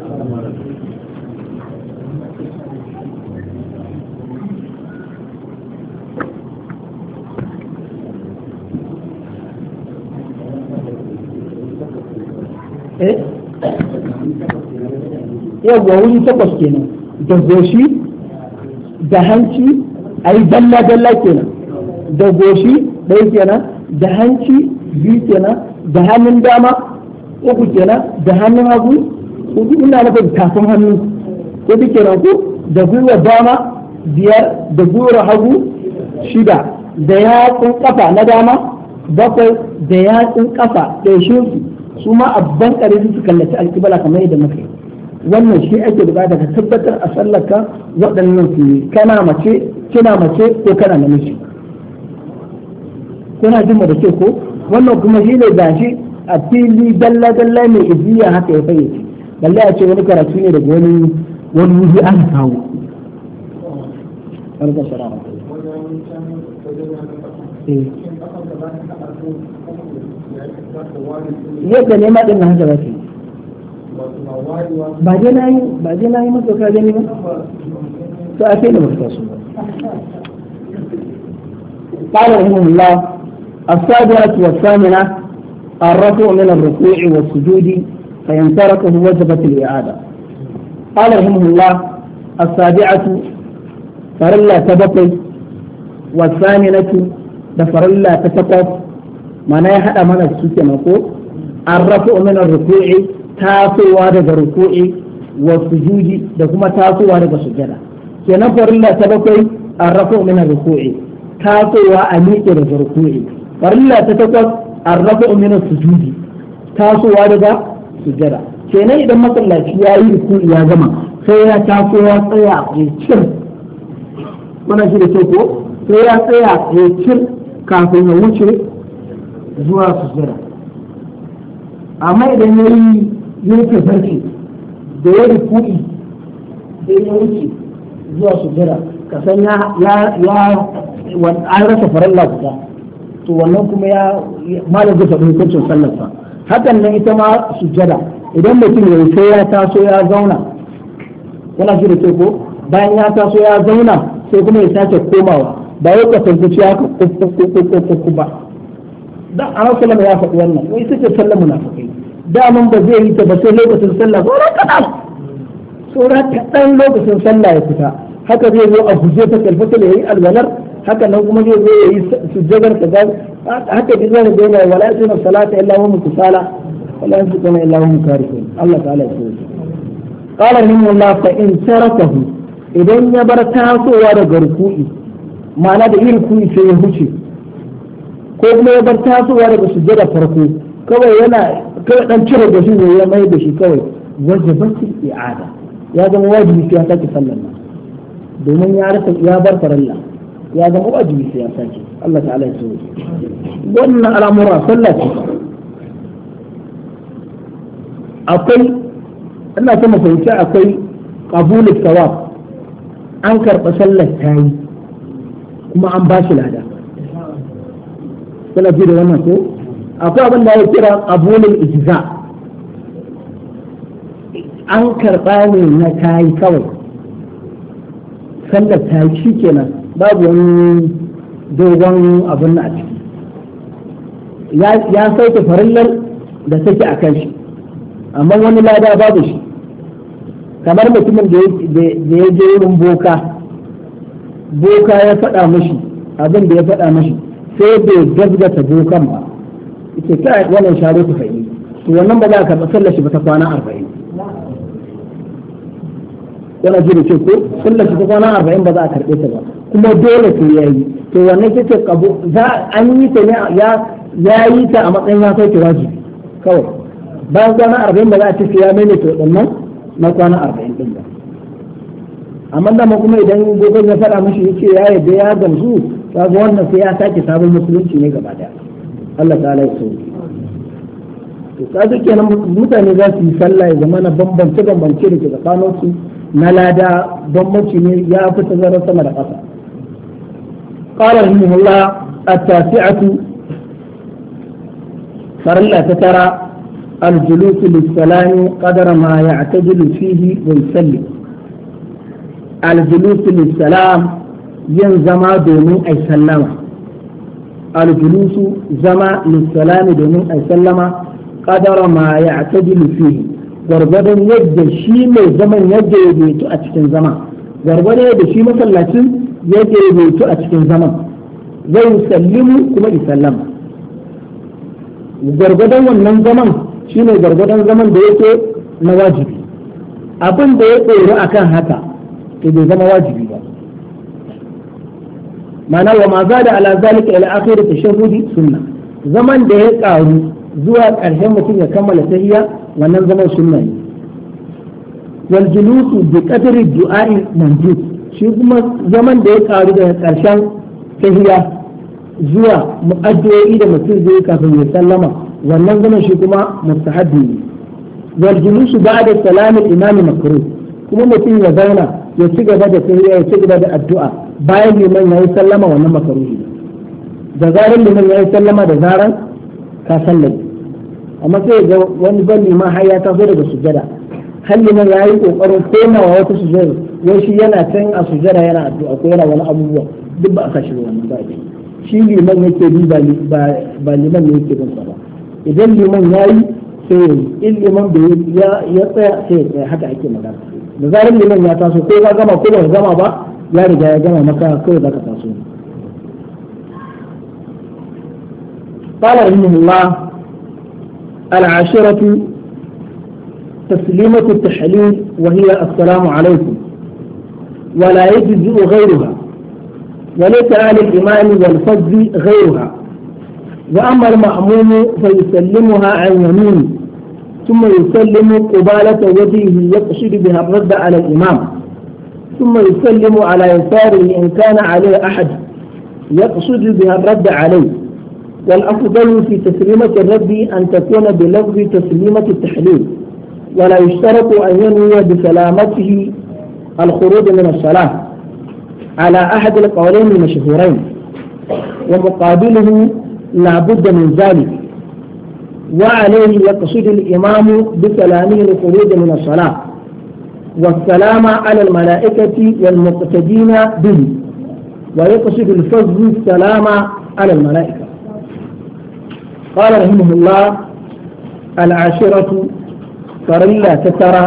A: yawwa wuri takwas kenan da goshi da hanci a yi dalla-dalla kenan da goshi ɗaya kenan da hanci biyu kenan da hannun dama uku kenan da hannun hagu hudu ina nufin tafin hannu hudu kenan ku da gwiwa dama biyar da gwiwar hagu shida da yatsun kafa na dama bakwai da yatsun kafa ɗaya shi su ma abban kare su kallaci alkibala kamar yadda muka yi wannan shi ake bukata ka tabbatar a sallaka waɗannan su yi kana mace kina mace ko kana namiji kuna jin da ke ko wannan kuma shi ne gashi a fili dalla dalla mai iziya haka ya fayyace balle a ce wani karatu ne daga wani wuri an kawo yadda ne ma din na haka ba ce ba dai na yi masa ka gani ba to a kai da baka so قال رحمه الله السابعة والثامنة الرفع من الركوع والسجود فإن تركه وجبت الإعادة قال رحمه الله السابعة فرلا تبقي والثامنة فرلا تتقف ما يحدى من السجود مقول الرفع من الركوع tasowa daga ruku'i wa sujudi da kuma tasowa daga sujada kenan farilla ta bakwai arrafu min ruku'i tasowa a miƙe daga ruku'i farilla ta takwas arrafu min sujudi tasowa daga sujada kenan idan masallaci ya yi ruku'i ya gama sai ya taso ya tsaya ya cir kuna shi da ce ko sai ya tsaya ya cir kafin ya wuce zuwa sujada amma idan ya yi yake farce da ya rukudi da ya wuce zuwa sujjada ka san an rasa faralla guda to wannan kuma ya malam zai faɗi hukuncin sallarsa hakan nan ita ma sujjada idan mutum ya sai ya taso ya zauna yana shi da ke ko bayan ya taso ya zauna sai kuma ya sake komawa ba ya kasance haka kukkuku ba dan annabi sallallahu ya faɗi wannan wai ita ce sallar munafikai daman ba zai yi ta ba sai lokacin sallah sauran kaɗan lokacin sallah ya fita haka zai zo a guje ta kalfata da ya yi alwalar haka nan kuma zai zo ya yi sujjagar ta gani haka duk zai ga yana wala yasuna salata illa hum kusala wala yasuna illa hum karihun Allah ta'ala ya ce qala rahimahullah fa in tarakahu idan ya bar tasowa daga ruku'i ma'ana da irin kuni sai ya huce ko kuma ya bar tasowa daga sujjada farko kawai dan cire da shi ne ya mai da shi kawai wajibatul i'ada ya zama wajibi sai ya sake sallar nan domin ya bar farilla ya zama wajibi sai ya sake Allah ta'ala ya tsoro wannan al'amura sallah ce akwai ina ta fahimci akwai qabulus sawab an karɓa sallar ta yi kuma an ba shi lada kana ji da wannan ko akwai abin da ya kira qabulul ijza an karɓa ne na ta yi kawai sallar ta yi shikenan babu wani dogon abin a ciki ya sauke farillar da take a kan shi amma wani lada babu shi kamar mutumin da ya je wurin boka ya faɗa mashi abin da ya faɗa mashi sai bai gazgata bokan ba ita kai wannan sharo ta fa'i to wannan ba za ka karɓa sallar shi ba ta kwana 40 yana ji da ce ko sallar shi ta kwana 40 ba za a karɓe ta ba kuma dole sai ya yi to wannan kike kabo za an yi ta ne ya yi ta a matsayin ya sauke wajibi kawai bayan kwana 40 ba za a ce sai ya maimaita waɗannan na kwana 40 din ba amma dama kuma idan gobe ya faɗa mishi yace ya yadda ya gamsu kaga wannan sai ya sake sabon musulunci ne gaba daya Allah ta'ala ya sauke to kaga kenan mutane za su yi sallah ya zama na bambance da ke tsakanin su na lada bambanci ne ya fi tazarar sama da ƙasa قال رحمه الله التاسعة فرلا تترى الجلوس للسلام قدر ما يعتدل فيه ويسلم الجلوس للسلام ينزما دومين أي سلم الجلوس زما للسلام دومين أي سلم قدر ما يعتدل فيه gwargwadon yadda shi mai zaman yadda ya daidaito a cikin zama gwargwadon yadda shi masallacin yadda ya daidaito a cikin zaman zai sallimu kuma isallama gwargwadon wannan zaman shine gwargwadon zaman da yake na wajibi abin da ya tsoro akan haka to bai zama wajibi ba ma'ana wa ma zada ala zalika ila akhir tashahhudi sunna zaman da ya karu zuwa ƙarshen mutum ya kammala tahiyya wannan zaman sunna ne wal julusu bi qadri du'a'i manjud shi kuma zaman da ya karu daga ƙarshen tahiyya zuwa mu'addu'o'i da mutum zai kafin ya sallama wannan zaman shi kuma mustahabbi ne wal julusu ba'da salam al-imam makruh kuma mutum ya zauna ya ci gaba da tahiyya ya ci gaba da addu'a bayan liman yayi sallama wannan makruhi da zaran liman yayi sallama da zaran ka sallai amma sai ga wani ban liman har ya taso daga sujada har liman yayi kokarin komawa wata sujada wai shi yana can a sujada yana addu'a ko yana wani abubuwa duk ba a kashi wannan ba shi liman yake bi ba liman ne yake bin sa ba idan liman yayi sai in liman bai ya tsaya sai ya tsaya haka ake magana da zarar liman ya taso ko ka gama ko ba gama ba ya riga ya gama maka kawai zaka taso قال رحمه الله العاشرة تسليمة التحليل وهي السلام عليكم ولا يجزئ غيرها وليس على الإمام والفضل غيرها وأما المأموم فيسلمها عن يمينه ثم يسلم قبالة وجهه يقصد بها الرد على الإمام ثم يسلم على يساره إن كان عليه أحد يقصد بها الرد عليه والأفضل في تسليمة الرد أن تكون بلفظ تسليمة التحليل ولا يشترط أن ينوي بسلامته الخروج من الصلاة على أحد القولين المشهورين ومقابله لا بد من ذلك وعليه يقصد الإمام بسلامه الخروج من الصلاة والسلام على الملائكة والمقتدين به ويقصد الفضل السلام على الملائكة قال رحمه الله العاشرة فرلا تترى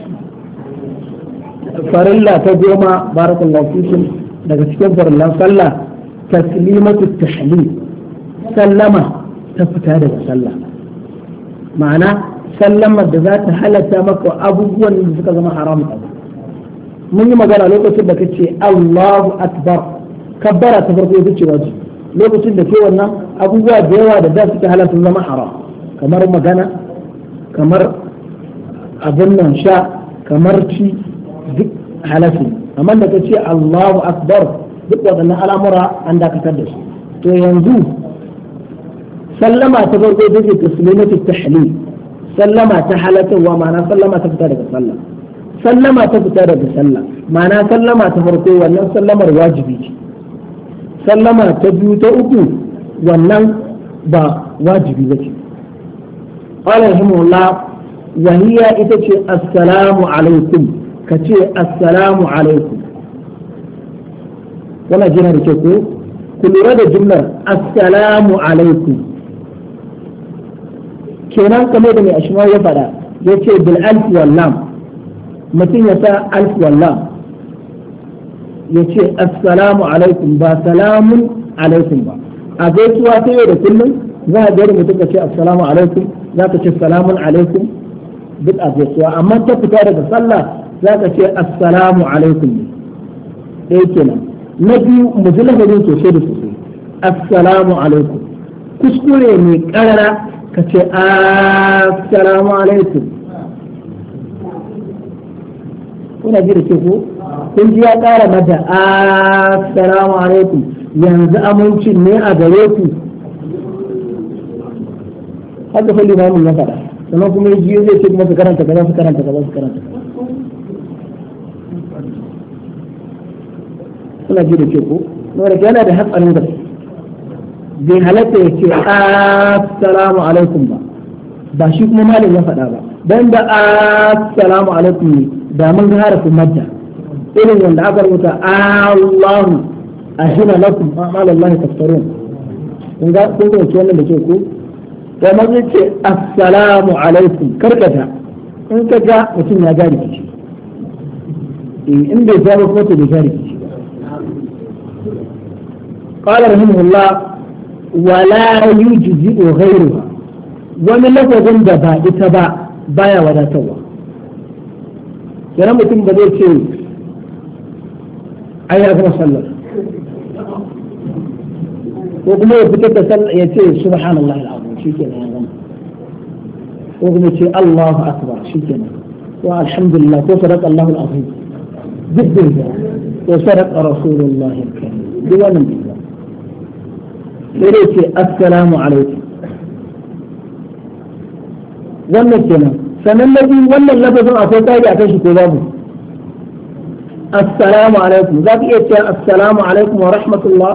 A: فرلا تقوم بارك الله فيكم daga cikin farillan sallah taslimatu tahlil sallama ta fita daga sallah ma'ana sallamar da za ta halatta maka abubuwan da suka zama haram mun yi magana lokacin da kace Allahu akbar kabbara ta farko ita ce wajibi lokacin da ke wannan abubuwa da yawa da da suke halatta zama haram kamar magana kamar abin nan sha kamar ci duk halatta amma da ka ce Allahu akbar duk waɗannan al'amura an dakatar da su to yanzu sallama ta farko ita ce taslimatu tahlil sallama ta halatarwa ma'ana sallama ta fita daga sallah sallama ta fita daga sallah ma'ana sallama ta farko wannan sallamar wajibi ce sallama ta biyu ta uku wannan ba wajibi ba ce qala rahimahullah wa hiya ita ce assalamu alaikum ka ce assalamu alaikum wannan jina da ke ko ku lura da jumlar assalamu alaikum kenan kamar da mai ashima ya faɗa ya ce bil alf wal lam mutum ya sa alf wal lam ya ce assalamu alaikum ba salamun alaikum ba a gaisuwa ta yau da kullum za a gari mutum ka ce assalamu alaikum za ka ce salamun alaikum duk a gaisuwa amma ta fita daga sallah za ka ce assalamu alaikum ne ɗaya kenan na biyu mu ji lafazin sosai da sosai assalamu alaikum kuskure mai karara ka ce assalamu alaikum kuna ji da ke ko kun ji ya kara mata assalamu alaikum yanzu amincin ne a gare ku haka fa limamin ya faɗa sannan kuma ya jiyo zai ce kuma su karanta kaza su karanta kaza su karanta kuna ji da ke ko wanda yana da hatsarin da bai halatta ya ce assalamu alaikum ba ba shi kuma malam ya faɗa ba dan da assalamu alaikum ne da mun ga harafin madda irin wanda aka rubuta Allahu ahina lakum a'mal Allah tafsirun kun ga wannan da ke ko to ma zai ce assalamu alaikum karkata in ka ga mutum ya gari kici in bai ga ba kuma to bai gari kici قال رحمه الله ولا يجزئ غيرها wani lafazin da ba ita ba baya wadatarwa yana mutum ba zai ce ai ya gama sallar ko kuma ya fitar da sallar ya ce subhanallah al'azim shikenan ya gama ko kuma ce Allahu akbar shikenan ko alhamdulillah ko sadaqa Allahu al'azim duk da ko sadaqa rasulullahi al-karim duk wannan sai dai ce assalamu alaikum wannan kenan sannan na biyu wannan lafazin akwai tsari a kan shi ko babu assalamu alaikum za ka iya cewa assalamu alaikum wa rahmatullah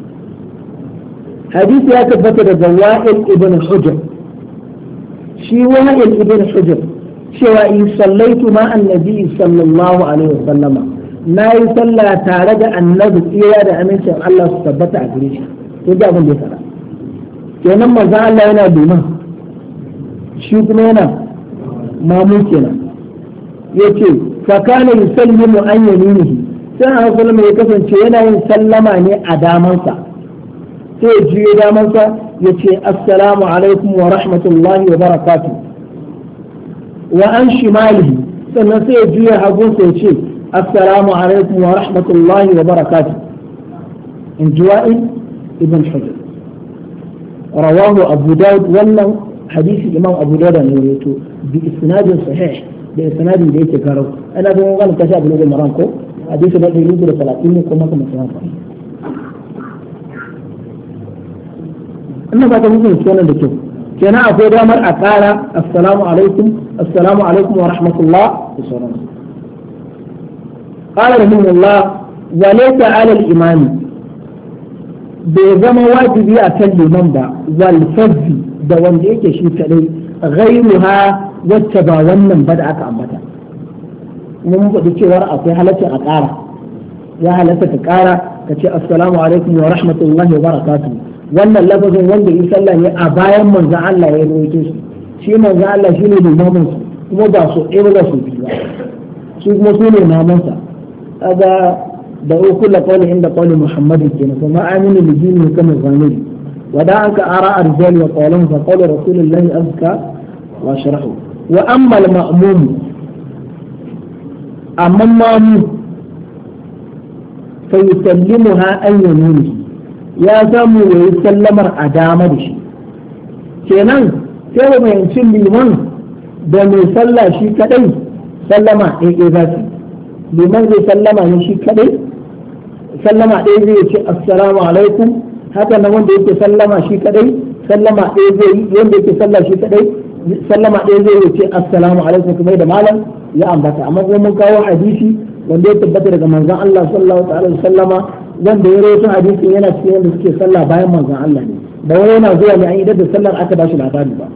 A: hadisi ya tabbata daga wa'il ibn hujr shi wa'il ibn hujr cewa in sallaitu ma annabi sallallahu alaihi wa sallama na yi sallah tare da annabi tsira da amincin Allah su tabbata a gare shi ko da abin da ya fara kenan manzo Allah yana liman shi kuma yana mamu kenan yace fa kana yusallimu an yaminihi sai Annabi sallallahu ya kasance yana yin sallama ne a damansa sai juye damansa yace assalamu alaikum wa rahmatullahi wa barakatuh wa an shimalihi sannan sai ya juya hagunsa ya ce assalamu alaikum wa rahmatullahi wa barakatuh in juwa'in ابن حجر رواه أبو داود ولا حديث الإمام أبو داود نوريته بإسناد صحيح بإسناد ليس كارو أنا بقول لك كشاب لوجه مرانكو حديث بدر يقول 30 كما كما سمعت إنما بعد ممكن يكون لك كنا أقول دامر أقال السلام عليكم ورحمة الله وبركاته قال رحمه الله وليس على الإمام bai zama wajibi a kan liman ba wal fazzi da wanda yake shi kadai ghairuha wacce ba wannan ba da aka ambata mun faɗi cewar akwai halaccin a ƙara ya halatta ka ƙara ka ce assalamu alaikum wa rahmatullahi wa barakatuh wannan lafazin wanda yi sallah ne a bayan manzon Allah ya rawaito shi manzon Allah shine limamin su kuma ba su ɗaya ba su biyu ba su kuma su ne mamansa kaga da كل قول عند قول محمد كنا فما آمن لدينه كما الغامري ودعك آراء الرجال وقولهم فقول رسول الله أزكى وأشرحه وأما المأموم أما المأموم fa yusallimuha an yaminihi ya samu yayi sallamar a dama da shi kenan sai mu fahimci liman da mai sallah shi kadai sallama ɗaya za su liman zai sallama ne shi kadai sallama ɗaya zai ce assalamu alaikum haka nan wanda yake sallama shi kadai sallama ɗaya zai yi wanda yake sallah shi kadai sallama ɗaya zai ce assalamu alaikum kuma da malam ya ambata amma kuma mun kawo hadisi wanda ya tabbata daga manzon Allah sallallahu alaihi wasallama wanda ya rawaito hadisin yana cikin wanda suke sallah bayan manzon Allah ne da wani yana zuwa ne an yi da sallar aka ba shi labari ba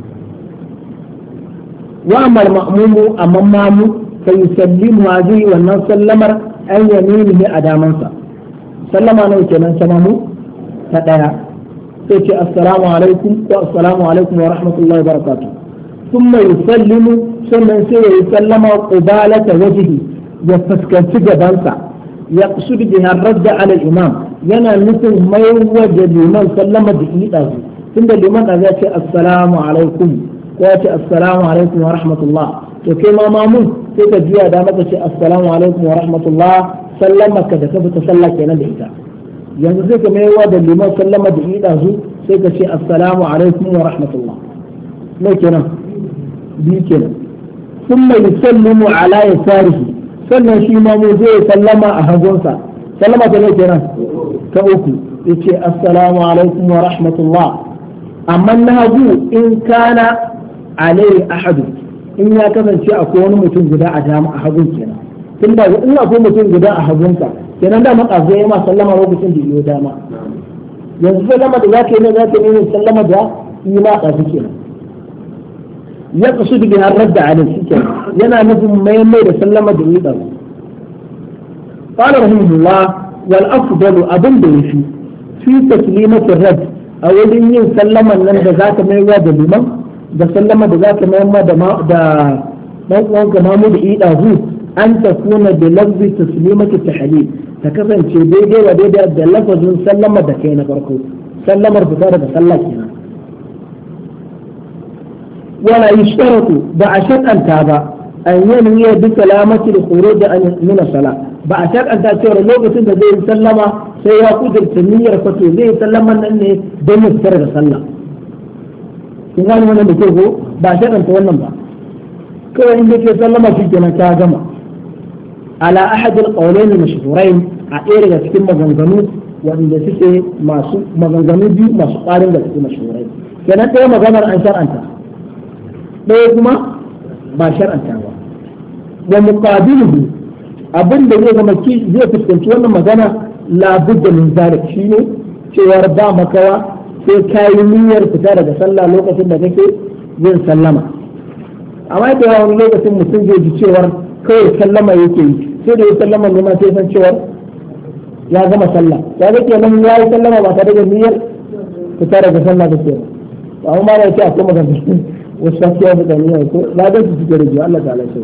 A: wa amma al-ma'mumu amma mamu fa yusallimu hadhihi wannan sallamar an yaminihi a damansa sallama nawa kenan samamu ta daya sai ce assalamu alaikum wa assalamu alaikum wa rahmatullahi wa barakatuh thumma yusallimu sannan sai ya sallama qubalata wajhi ya fuskanci gabansa ya qsudu biha radda ala al-imam yana nufin mai waje liman sallama da ida tunda liman da ya ce assalamu alaikum ko ya ce assalamu alaikum wa rahmatullah to kai ma mamun sai ka juya da maka ce assalamu alaikum wa rahmatullah sallama ka da ka fita sallah kenan da ita yanzu sai ka maiwa da liman sallama da ida sai ka ce assalamu alaikum wa rahmatullah mai kenan bi kenan thumma yusallimu ala yasarihi sannan shi ma mu zai sallama a hagunsa sallama ta ne kenan ta uku yace assalamu alaikum wa rahmatullah amma na hagu in kana alai ahadu in ya kasance akwai wani mutum guda a dama a hagun kenan tunda in akwai mutum guda a hagunka kenan da maka zai ma sallama lokacin da yiwo dama yanzu sallama da zaka yi ne zaka yi sallama da yi ma ka kenan ya kasu da har radda alai kenan yana nufin mai da sallama da yi dawo qala rahimahullah wal afdalu abin da yafi fi taslimati radd a wajen yin sallaman nan da zaka mai wa da liman da sallama da zaka mai da dan uwanka mamu da ida an takuna da lafzi taslimati tahlil ta kasance daidai wa daidai da lafazin sallama da kai na farko sallamar fita daga sallah kenan wala yushtaratu ba a shakanta ba an yanwiya bi salamati da khuruj min as-salah ba a shakanta cewa lokacin da zai sallama sai ya kudurta niyyar fato zai sallama nan ne don ya fitar da sallah kin gane wannan da ke ko ba a shakanta wannan ba kawai inda ke sallama shi kenan ta gama على أحد القولين المشهورين أقير cikin maganganu wanda suke masu maganganu biyu masu ƙarin da suke mashhurai kenan ɗaya maganar an shar'anta ɗaya kuma ba shar'anta ba wa muqabiluhu abin da zai zama zai fuskanci wannan magana la budda min zalik shine cewar ba makawa sai kayi niyyar fita daga sallah lokacin da kake yin sallama amma da yawa wani lokacin mutum zai ji cewar kawai sallama yake yi sai da ya sallama ne ma sai san cewar ya gama sallah ya ga kenan ya yi sallama ba tare da niyyar fita daga sallah da ke ba amma ya ce akwai magana wasu sakiya da niyyar ko la da su cike da jiya Allah ta'ala sai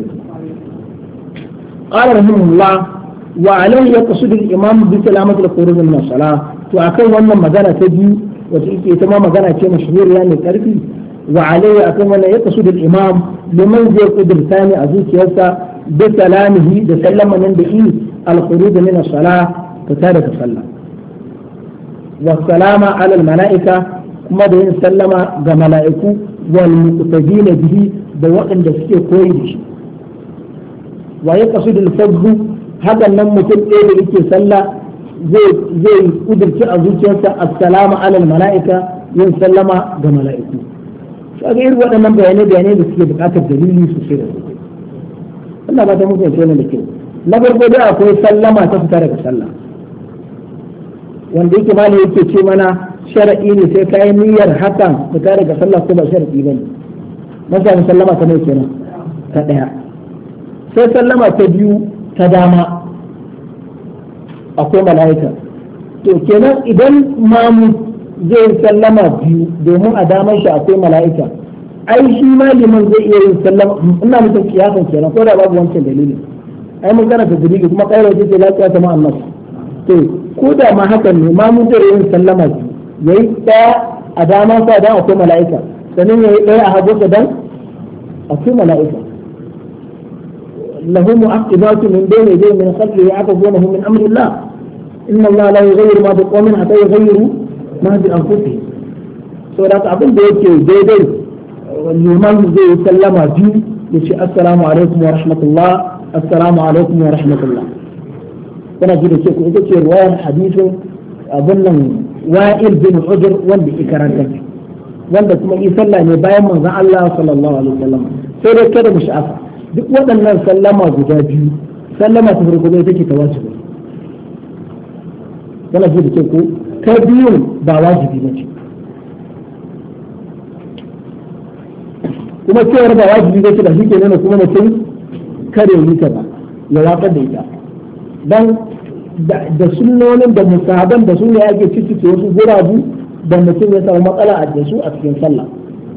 A: qala rahimahullah wa alayhi yaqsud al-imam bi salamati al-khuruj min as-salah to akan wannan magana ta biyu wacce ita ita ma magana ce mashhuriya ne karfi wa alayhi akan wannan yaqsud al-imam liman zai kudurta ne a zuciyarsa بسلامه بسلم من به الخروج من الصلاة فتارة الصلاة والسلام على الملائكة كما بين سلم الملائكة والمقتدين به بوقت دسكي كويس ويقصد الفضل هذا النمو تلقي لكي سلا زي قدر تأذيك السلام على الملائكة ينسلم الملائكة فأغير وأنا من بياني بسكي بقاتل دليلي سسيرة Allah ba ta muku kenan da kyau na farko dai akwai sallama ta fita daga sallah wanda yake malai yake ce mana shar'i ne sai kai niyyar hakan fita daga sallah ko ba shar'i bane masa sallama ta ne kenan ta daya sai sallama ta biyu ta dama akwai mala'ika to kenan idan mamu zai sallama biyu domin a daman shi akwai mala'ika ai shi malimin zai iya yin sallama ina mutum kiyasan kenan ko da babu wancan dalilin ai mun kana da dalili kuma kai wace ce lafiya ta ma'an nas to ko da ma hakan ne ma mun zai yin sallama yayi daya a dama sa dan akwai mala'ika sannan yayi daya a hagu sa dan akwai mala'ika lahu mu'aqibatu min bayni yadayhi min khalfihi ya'qubunahu min amri Allah inna Allah la yughayyiru ma biqawmin hatta yughayyiru ma bi anfusihim. Saboda abin da yake daidai liman zai yi sallama biyu ya ce assalamu alaikum wa rahmatullah, assalamu alaikum wa rahmatullah. Kana ji da ke ku ita ce ruwayar hadisin abin nan Wa'il bin Hujr wanda ya karanta, wanda kuma yi sallah ne bayan manzon Allah sallallahu alaihi wasallam. Sai dai kada mu sha'afa duk waɗannan sallama guda biyu, sallama ta farko ita ce ta wajibi. Kana ji da ke ku ta biyun ba wajibi ba ce. kuma cewar ba wajibi ba ce da shi ke nuna kuma mutum kare yi ta ba ya watsar da ita dan da sunnonin da musahaban da su ne ake cikin wasu gurabu da mutum ya samu matsala a su a cikin sallah.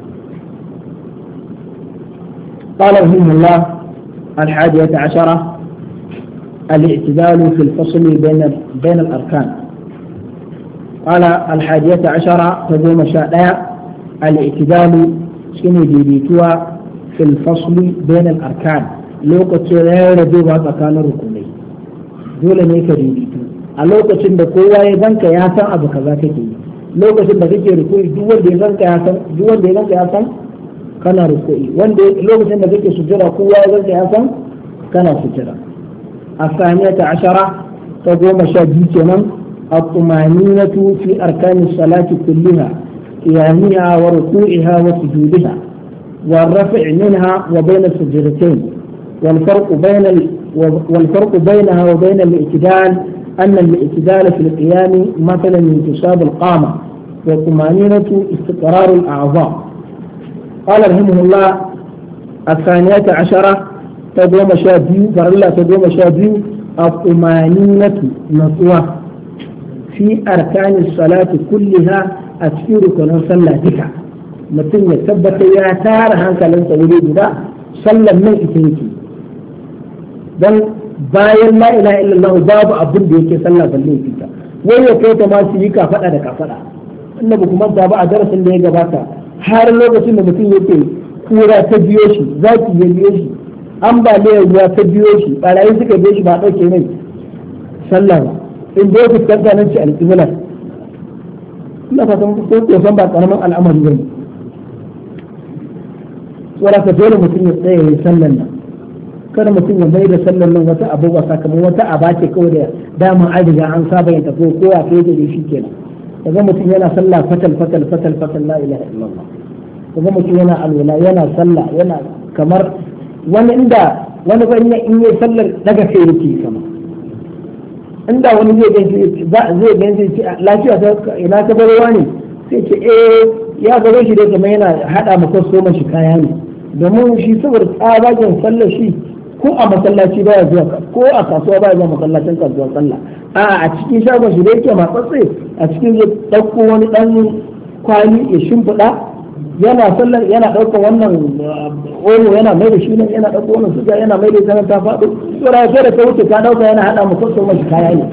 A: قال رحمه الله 11 الاعتدال في الفصل بين الأركان. قال 11 تقوم شاء الاعتدال شنو ديديتوا في الفصل بين الأركان lokacin rarrabewa tsakanin rukunai dole ne ka daidaitu a lokacin da kowa ya zanka ya san abu kaza kake yi, lokacin da kake rukuni duk wanda ya zanka ya san kana rukuni, wanda lokacin da kake sujjada kowa ya zanka ya san kana sujjada. الثانية عشرة تقوم شديد الطمأنينة في أركان الصلاة كلها قيامها وركوعها وسجودها والرفع منها وبين السجدتين والفرق بينها وبين الاعتدال أن الاعتدال في القيام مثلا انتصاب القامة والطمأنينة استقرار الأعضاء. قال رحمه الله 12 تقوم شابيو فرلا تقوم شابيو الطمأنينة نطوة في أركان الصلاة كلها أتفير كنا صلى بك متن يثبت يا تار هانك لن تولي بدا صلى من إتنكي dan bayan la ilaha illallah babu abin da yake sallah balle fita wai ya kai ta ma su yi kafada da kafada annabi kuma ba a darasin da ya gabata har lokacin da mutum yake kura ta biyo shi zaki ya biyo shi ambaliyar ruwa ta biyo shi barayi suka biyo shi ba dauke mai sallah ba in da yake fuskanta nan ci alƙibla ina fatan ko san ba karamin al'amari bane tsora ka dole mutum ya tsaya ya sallan nan kada mutum ya mai da sallar nan wata abu ba sakamakon wata aba ce kawai da dama an riga an saba yin tafi ko a kai da shi kenan kaga mutum yana sallah fatal la ilaha illallah kaga mutum yana alwala yana sallah yana kamar wani inda wani ban in yi sallar daga kai yake sama inda wani zai ganci lafiya ta ina ka barwa ne sai ce ya garo shi dai kamar yana hada maka so mashi kaya ne domin shi saboda tsabagen sallar shi ko a masallaci baya zuwa ko a kasuwa baya zuwa masallacin kasuwa sallah a cikin shagon shi da yake matsatse a cikin zai ɗauko wani ɗan kwali ya shimfiɗa yana sallar yana ɗaukar wannan omo yana mai da shi nan yana ɗauko wannan suga yana mai da ita ta faɗo tsora ya da ta wuce ta ɗauka yana haɗa mu sassa mashi kaya ne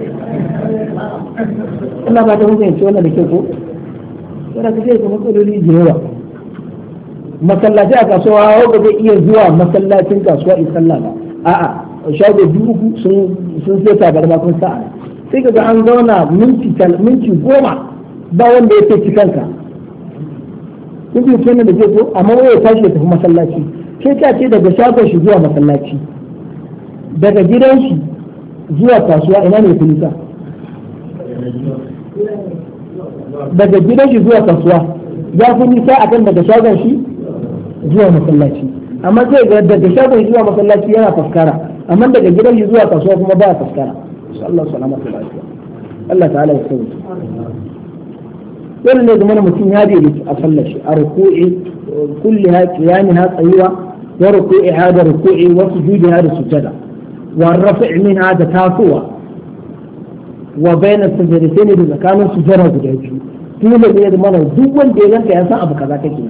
A: ina ba ta hukunci wannan da ke ko tsora ta ce ka matsaloli da yawa masallaci a kasuwa ba zai iya zuwa masallacin kasuwa in sallah ba a'a shago biyu uku sun sai tabarma kun sa'a sai kaga an zauna minti 10 ba wanda ya ce cikanka kun ji kenan da ke ko amma wai ya tashi ya tafi masallaci sai ka ce daga shagon shi zuwa masallaci daga gidan shi zuwa kasuwa ina ne ku nisa daga gidan shi zuwa kasuwa ya fi nisa akan daga shagon shi zuwa masallaci amma sai ga daga shagon zuwa masallaci yana faskara amma daga gidan shi zuwa kasuwa kuma ba faskara sallallahu alaihi wasallam Allah ta'ala ya sauke dole ne zama mutum ya daidaitu a sallar shi a ruku'i kulliha qiyamiha tsayuwa wa ruku'iha da ruku'i wa sujudiha da sujada wa rafi' minha da tasowa wa bayna sajdatayn da tsakanin sujada guda biyu dole ne zama duk wanda ya ganka ya san abu kaza kake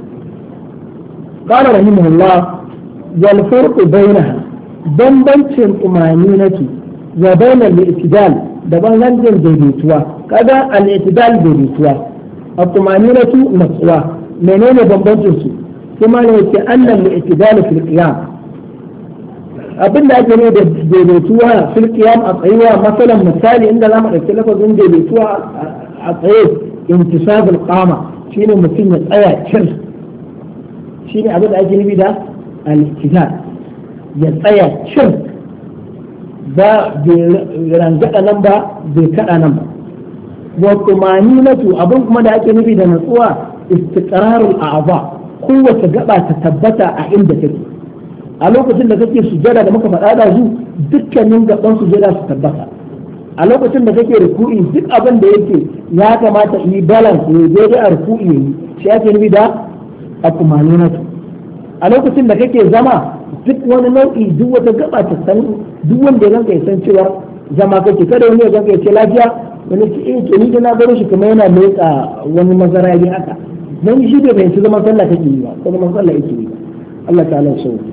A: قال رحمه الله والفرق بينها بمبنش الطمأنينة وبين الاعتدال دبان لنجل ديديتوا كذا الاعتدال ديديتوا الطمأنينة نصوا منين بمبنش ثم ليس أن الاعتدال في القيام abin da ake ne da daidaituwa fil qiyam a tsayuwa masalan misali inda zamu dauki lafazin daidaituwa a tsaye intisabul qama shine mutum ya tsaya cir shine abin da ake nufi da al-ittidal ya tsaya cir ba bai rangada nan ba bai kada nan ba wa tumaninatu abin kuma da ake nufi da natsuwa istiqrarul a'za kowace gaba ta tabbata a inda take a lokacin da kake sujada da muka faɗa da su dukkanin gaban sujada su tabbata a lokacin da kake ruku'i duk abin da yake ya kamata yi balance ne daidai a ruku'i ne shi ake nufi da akumaninatu a lokacin da kake zama duk wani nau'i duk wata gaba ta san duk wanda ya ganka ya san cewa zama kake kada wani ya ganka ya ce lafiya wani ce to ni da na baro shi kuma yana leƙa wani mazarari haka dan shi bai fahimci zaman sallah kake yi ba ko zaman sallah yake yi Allah ta'ala ya sauke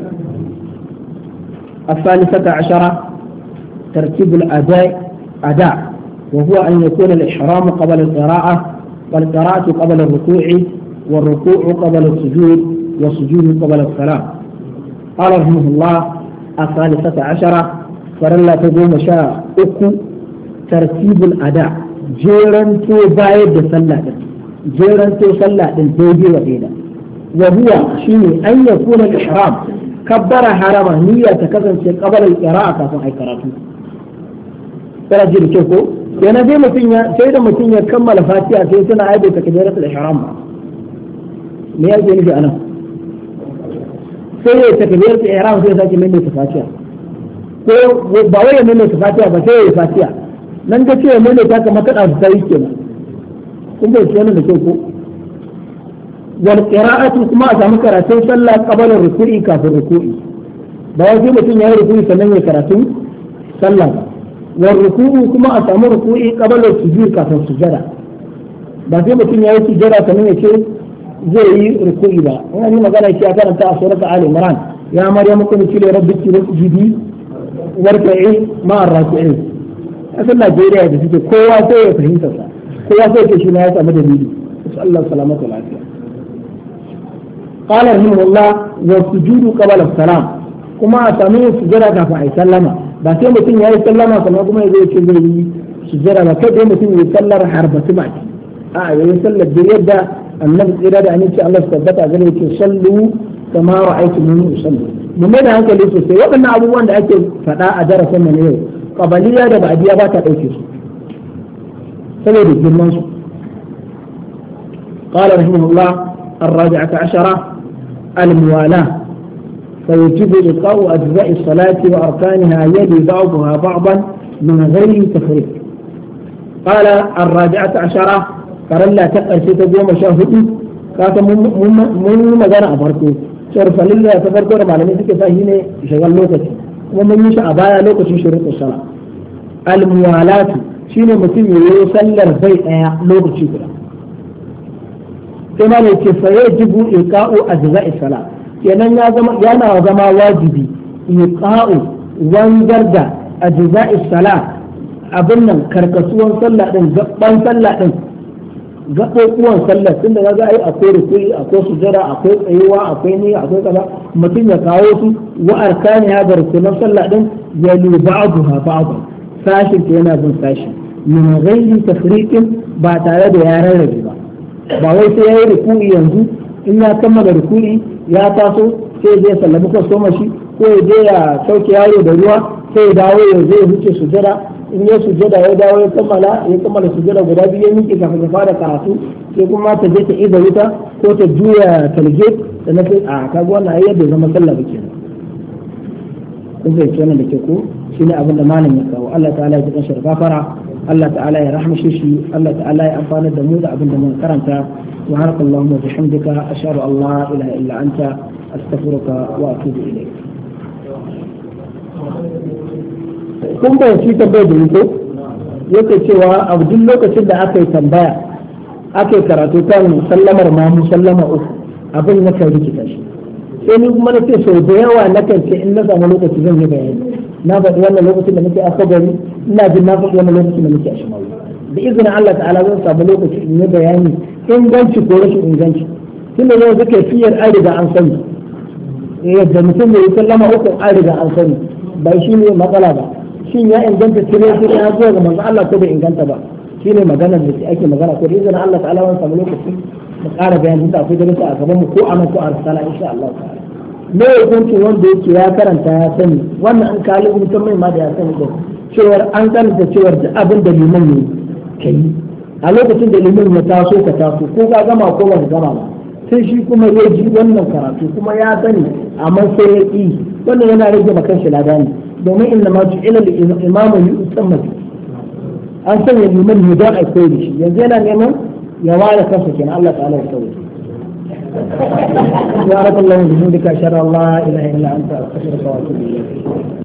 A: الثالثة عشرة ترتيب أداء وهو أن يكون الإحرام قبل القراءة والقراءة قبل الركوع والركوع قبل السجود والسجود قبل السلام قال رحمه الله الثالثة عشرة فرلا تقوم شاء أكو ترتيب الأداء جيران تو بايد سلاة جيران تو سلاة توجي وبيدا وهو شيء أن يكون الإحرام كبر حرما نية كذا قبل القراءة كافون أي قراءة ترى جيل شوفوا yana dai mutum ya sai da mutum ya kammala fatiha sai tana aibe ta kabiratul ihram me yake nufi anan sai ya takbiratul ihram sai sake mai ta fatiha ko ba wai mai ta fatiha ba sai ya fatiha nan ga cewa mai ta kamar kada ta yi kenan kun bai wannan da kyau ko wal qira'atu kuma a samu karatun sallah qabala ruku'i kafin ruku'i ba wai sai mutum ya yi ruku'i sannan ya karatu sallah والركوع كما أسامو ركوعي قبل السجود كافن سجدة بس mutum ya yi sujjada kamar ya ce zai yi ruku'i ba wani magana ce a karanta a surata Ali Imran ya Maryam kun ci da rabbi ki rukudi warka'i ma arraki'in asan Najeriya da suke kowa sai ya fahimta sa kowa sai ke shi na ya samu dalili sallallahu salamatu lafiya qala rahimahullah wa sujudu qabla as-salam kuma a sami sujjada kafin ai sallama ba sai mutum ya yi sallama sannan kuma ya zai ce zai yi sujjada ba kai mutum ya yi sallar harbatu ba a ya yi sallar da yadda annabi tsira da aminci Allah su tabbata gane yake sallu kama ra'aytu min usalli mun mai da hankali sosai waɗannan abubuwan da ake faɗa a darasin mu ne yau qabaliya da ba'diya ba ta dauke su saboda girman su قال رحمه الله الرابعة عشرة الموالاة فيجب إلقاء أجزاء الصلاة وأركانها يلي بعضها بعضا من غير تفريق قال الرابعة عشرة فرلا تقل ستقوم شاهد كاتا من مغانا أفرقه شرف لله تفرقه ربع لم يسك فاهين شغل لوكتي ومن يشاء أبايا لوكتي شروط الصلاة الموالاة شين مسلم يسلر بيت لوكتي كلا كما فيجب إلقاء أجزاء الصلاة kenan yana zama wajibi iqa'u wanzar da ajza'i salat abin nan karkasuwan sallah din gaban sallah din gaɓoɓuwan sallah tun da za a yi akwai rukuni akwai sujada akwai tsayuwa akwai niyya akwai kaza mutum ya kawo su wa arkani ya da rukunan sallah din ya li ba'daha ba'd sashin ta yana bin sashi min ghairi tafriqin ba tare da ya rarrabe ba ba wai sai yayi rukuni yanzu in ya kammala rukuni ya taso sai zai sallami ko soma shi ko ya je ya sauke yaro da ruwa sai ya dawo ya zai huce sujada in ya sujada ya dawo ya kammala sujada guda biyu ya miƙe kafin ya fara karatu sai kuma ta je ta iza wuta ko ta juya talge da na sai a kaga wannan ayyar da zama sallah ba kenan kun zai ce wannan da ke ko shine abin da malam ya kawo Allah ta'ala ya ji kan gafara Allah ta'ala ya rahmashe shi Allah ta'ala ya amfana da mu da abin da mun karanta سبحانك اللهم وبحمدك أشهد أن لا إله إلا أنت أستغفرك وأتوب إليك. kun bayanci tambayar da yake yake cewa a duk lokacin da aka yi tambaya aka yi karatu kan sallamar mamu sallama uku abin ya kan rikita shi sai ni kuma na ce sau da yawa na kan ce in na samu lokaci zan yi bayani na faɗi wannan lokacin da nake akabari ina jin na faɗi wannan lokacin da nake a shimawi da izinin Allah ta'ala zan samu lokaci in yi bayani inganci ko rashin inganci tunda yau suke fiyar an riga an sani yadda mutum da ya sallama uku an riga an sani ba shi ne matsala ba shin ya inganta tire ya zuwa ga manzo Allah ko bai inganta ba shine maganar da ake magana ko da izinin Allah ta'ala wani samu lokaci mu ƙara bayani da akwai darasi a gaban mu ko a nan ko a risala insha Allah ta'ala me hukuncin wanda yake ya karanta ya sani wannan an kalli mutum mai ma da ya sani din cewar an karanta cewar da abin da liman ne kai a lokacin da liman ya taso ka taso ko ka gama ko ba ka gama ba sai shi kuma ya ji wannan karatu kuma ya sani amma sai ya ƙi wannan yana rage ma kanshi lada ne domin inna ma ju'ila al-imamu li usamma an sanya liman ne don a koyi da shi yanzu yana neman ya ware kansa kenan Allah ta'ala ya sauke ya rabbal alamin bika shara Allah ilaha illa anta astaghfiruka wa atubu ilayk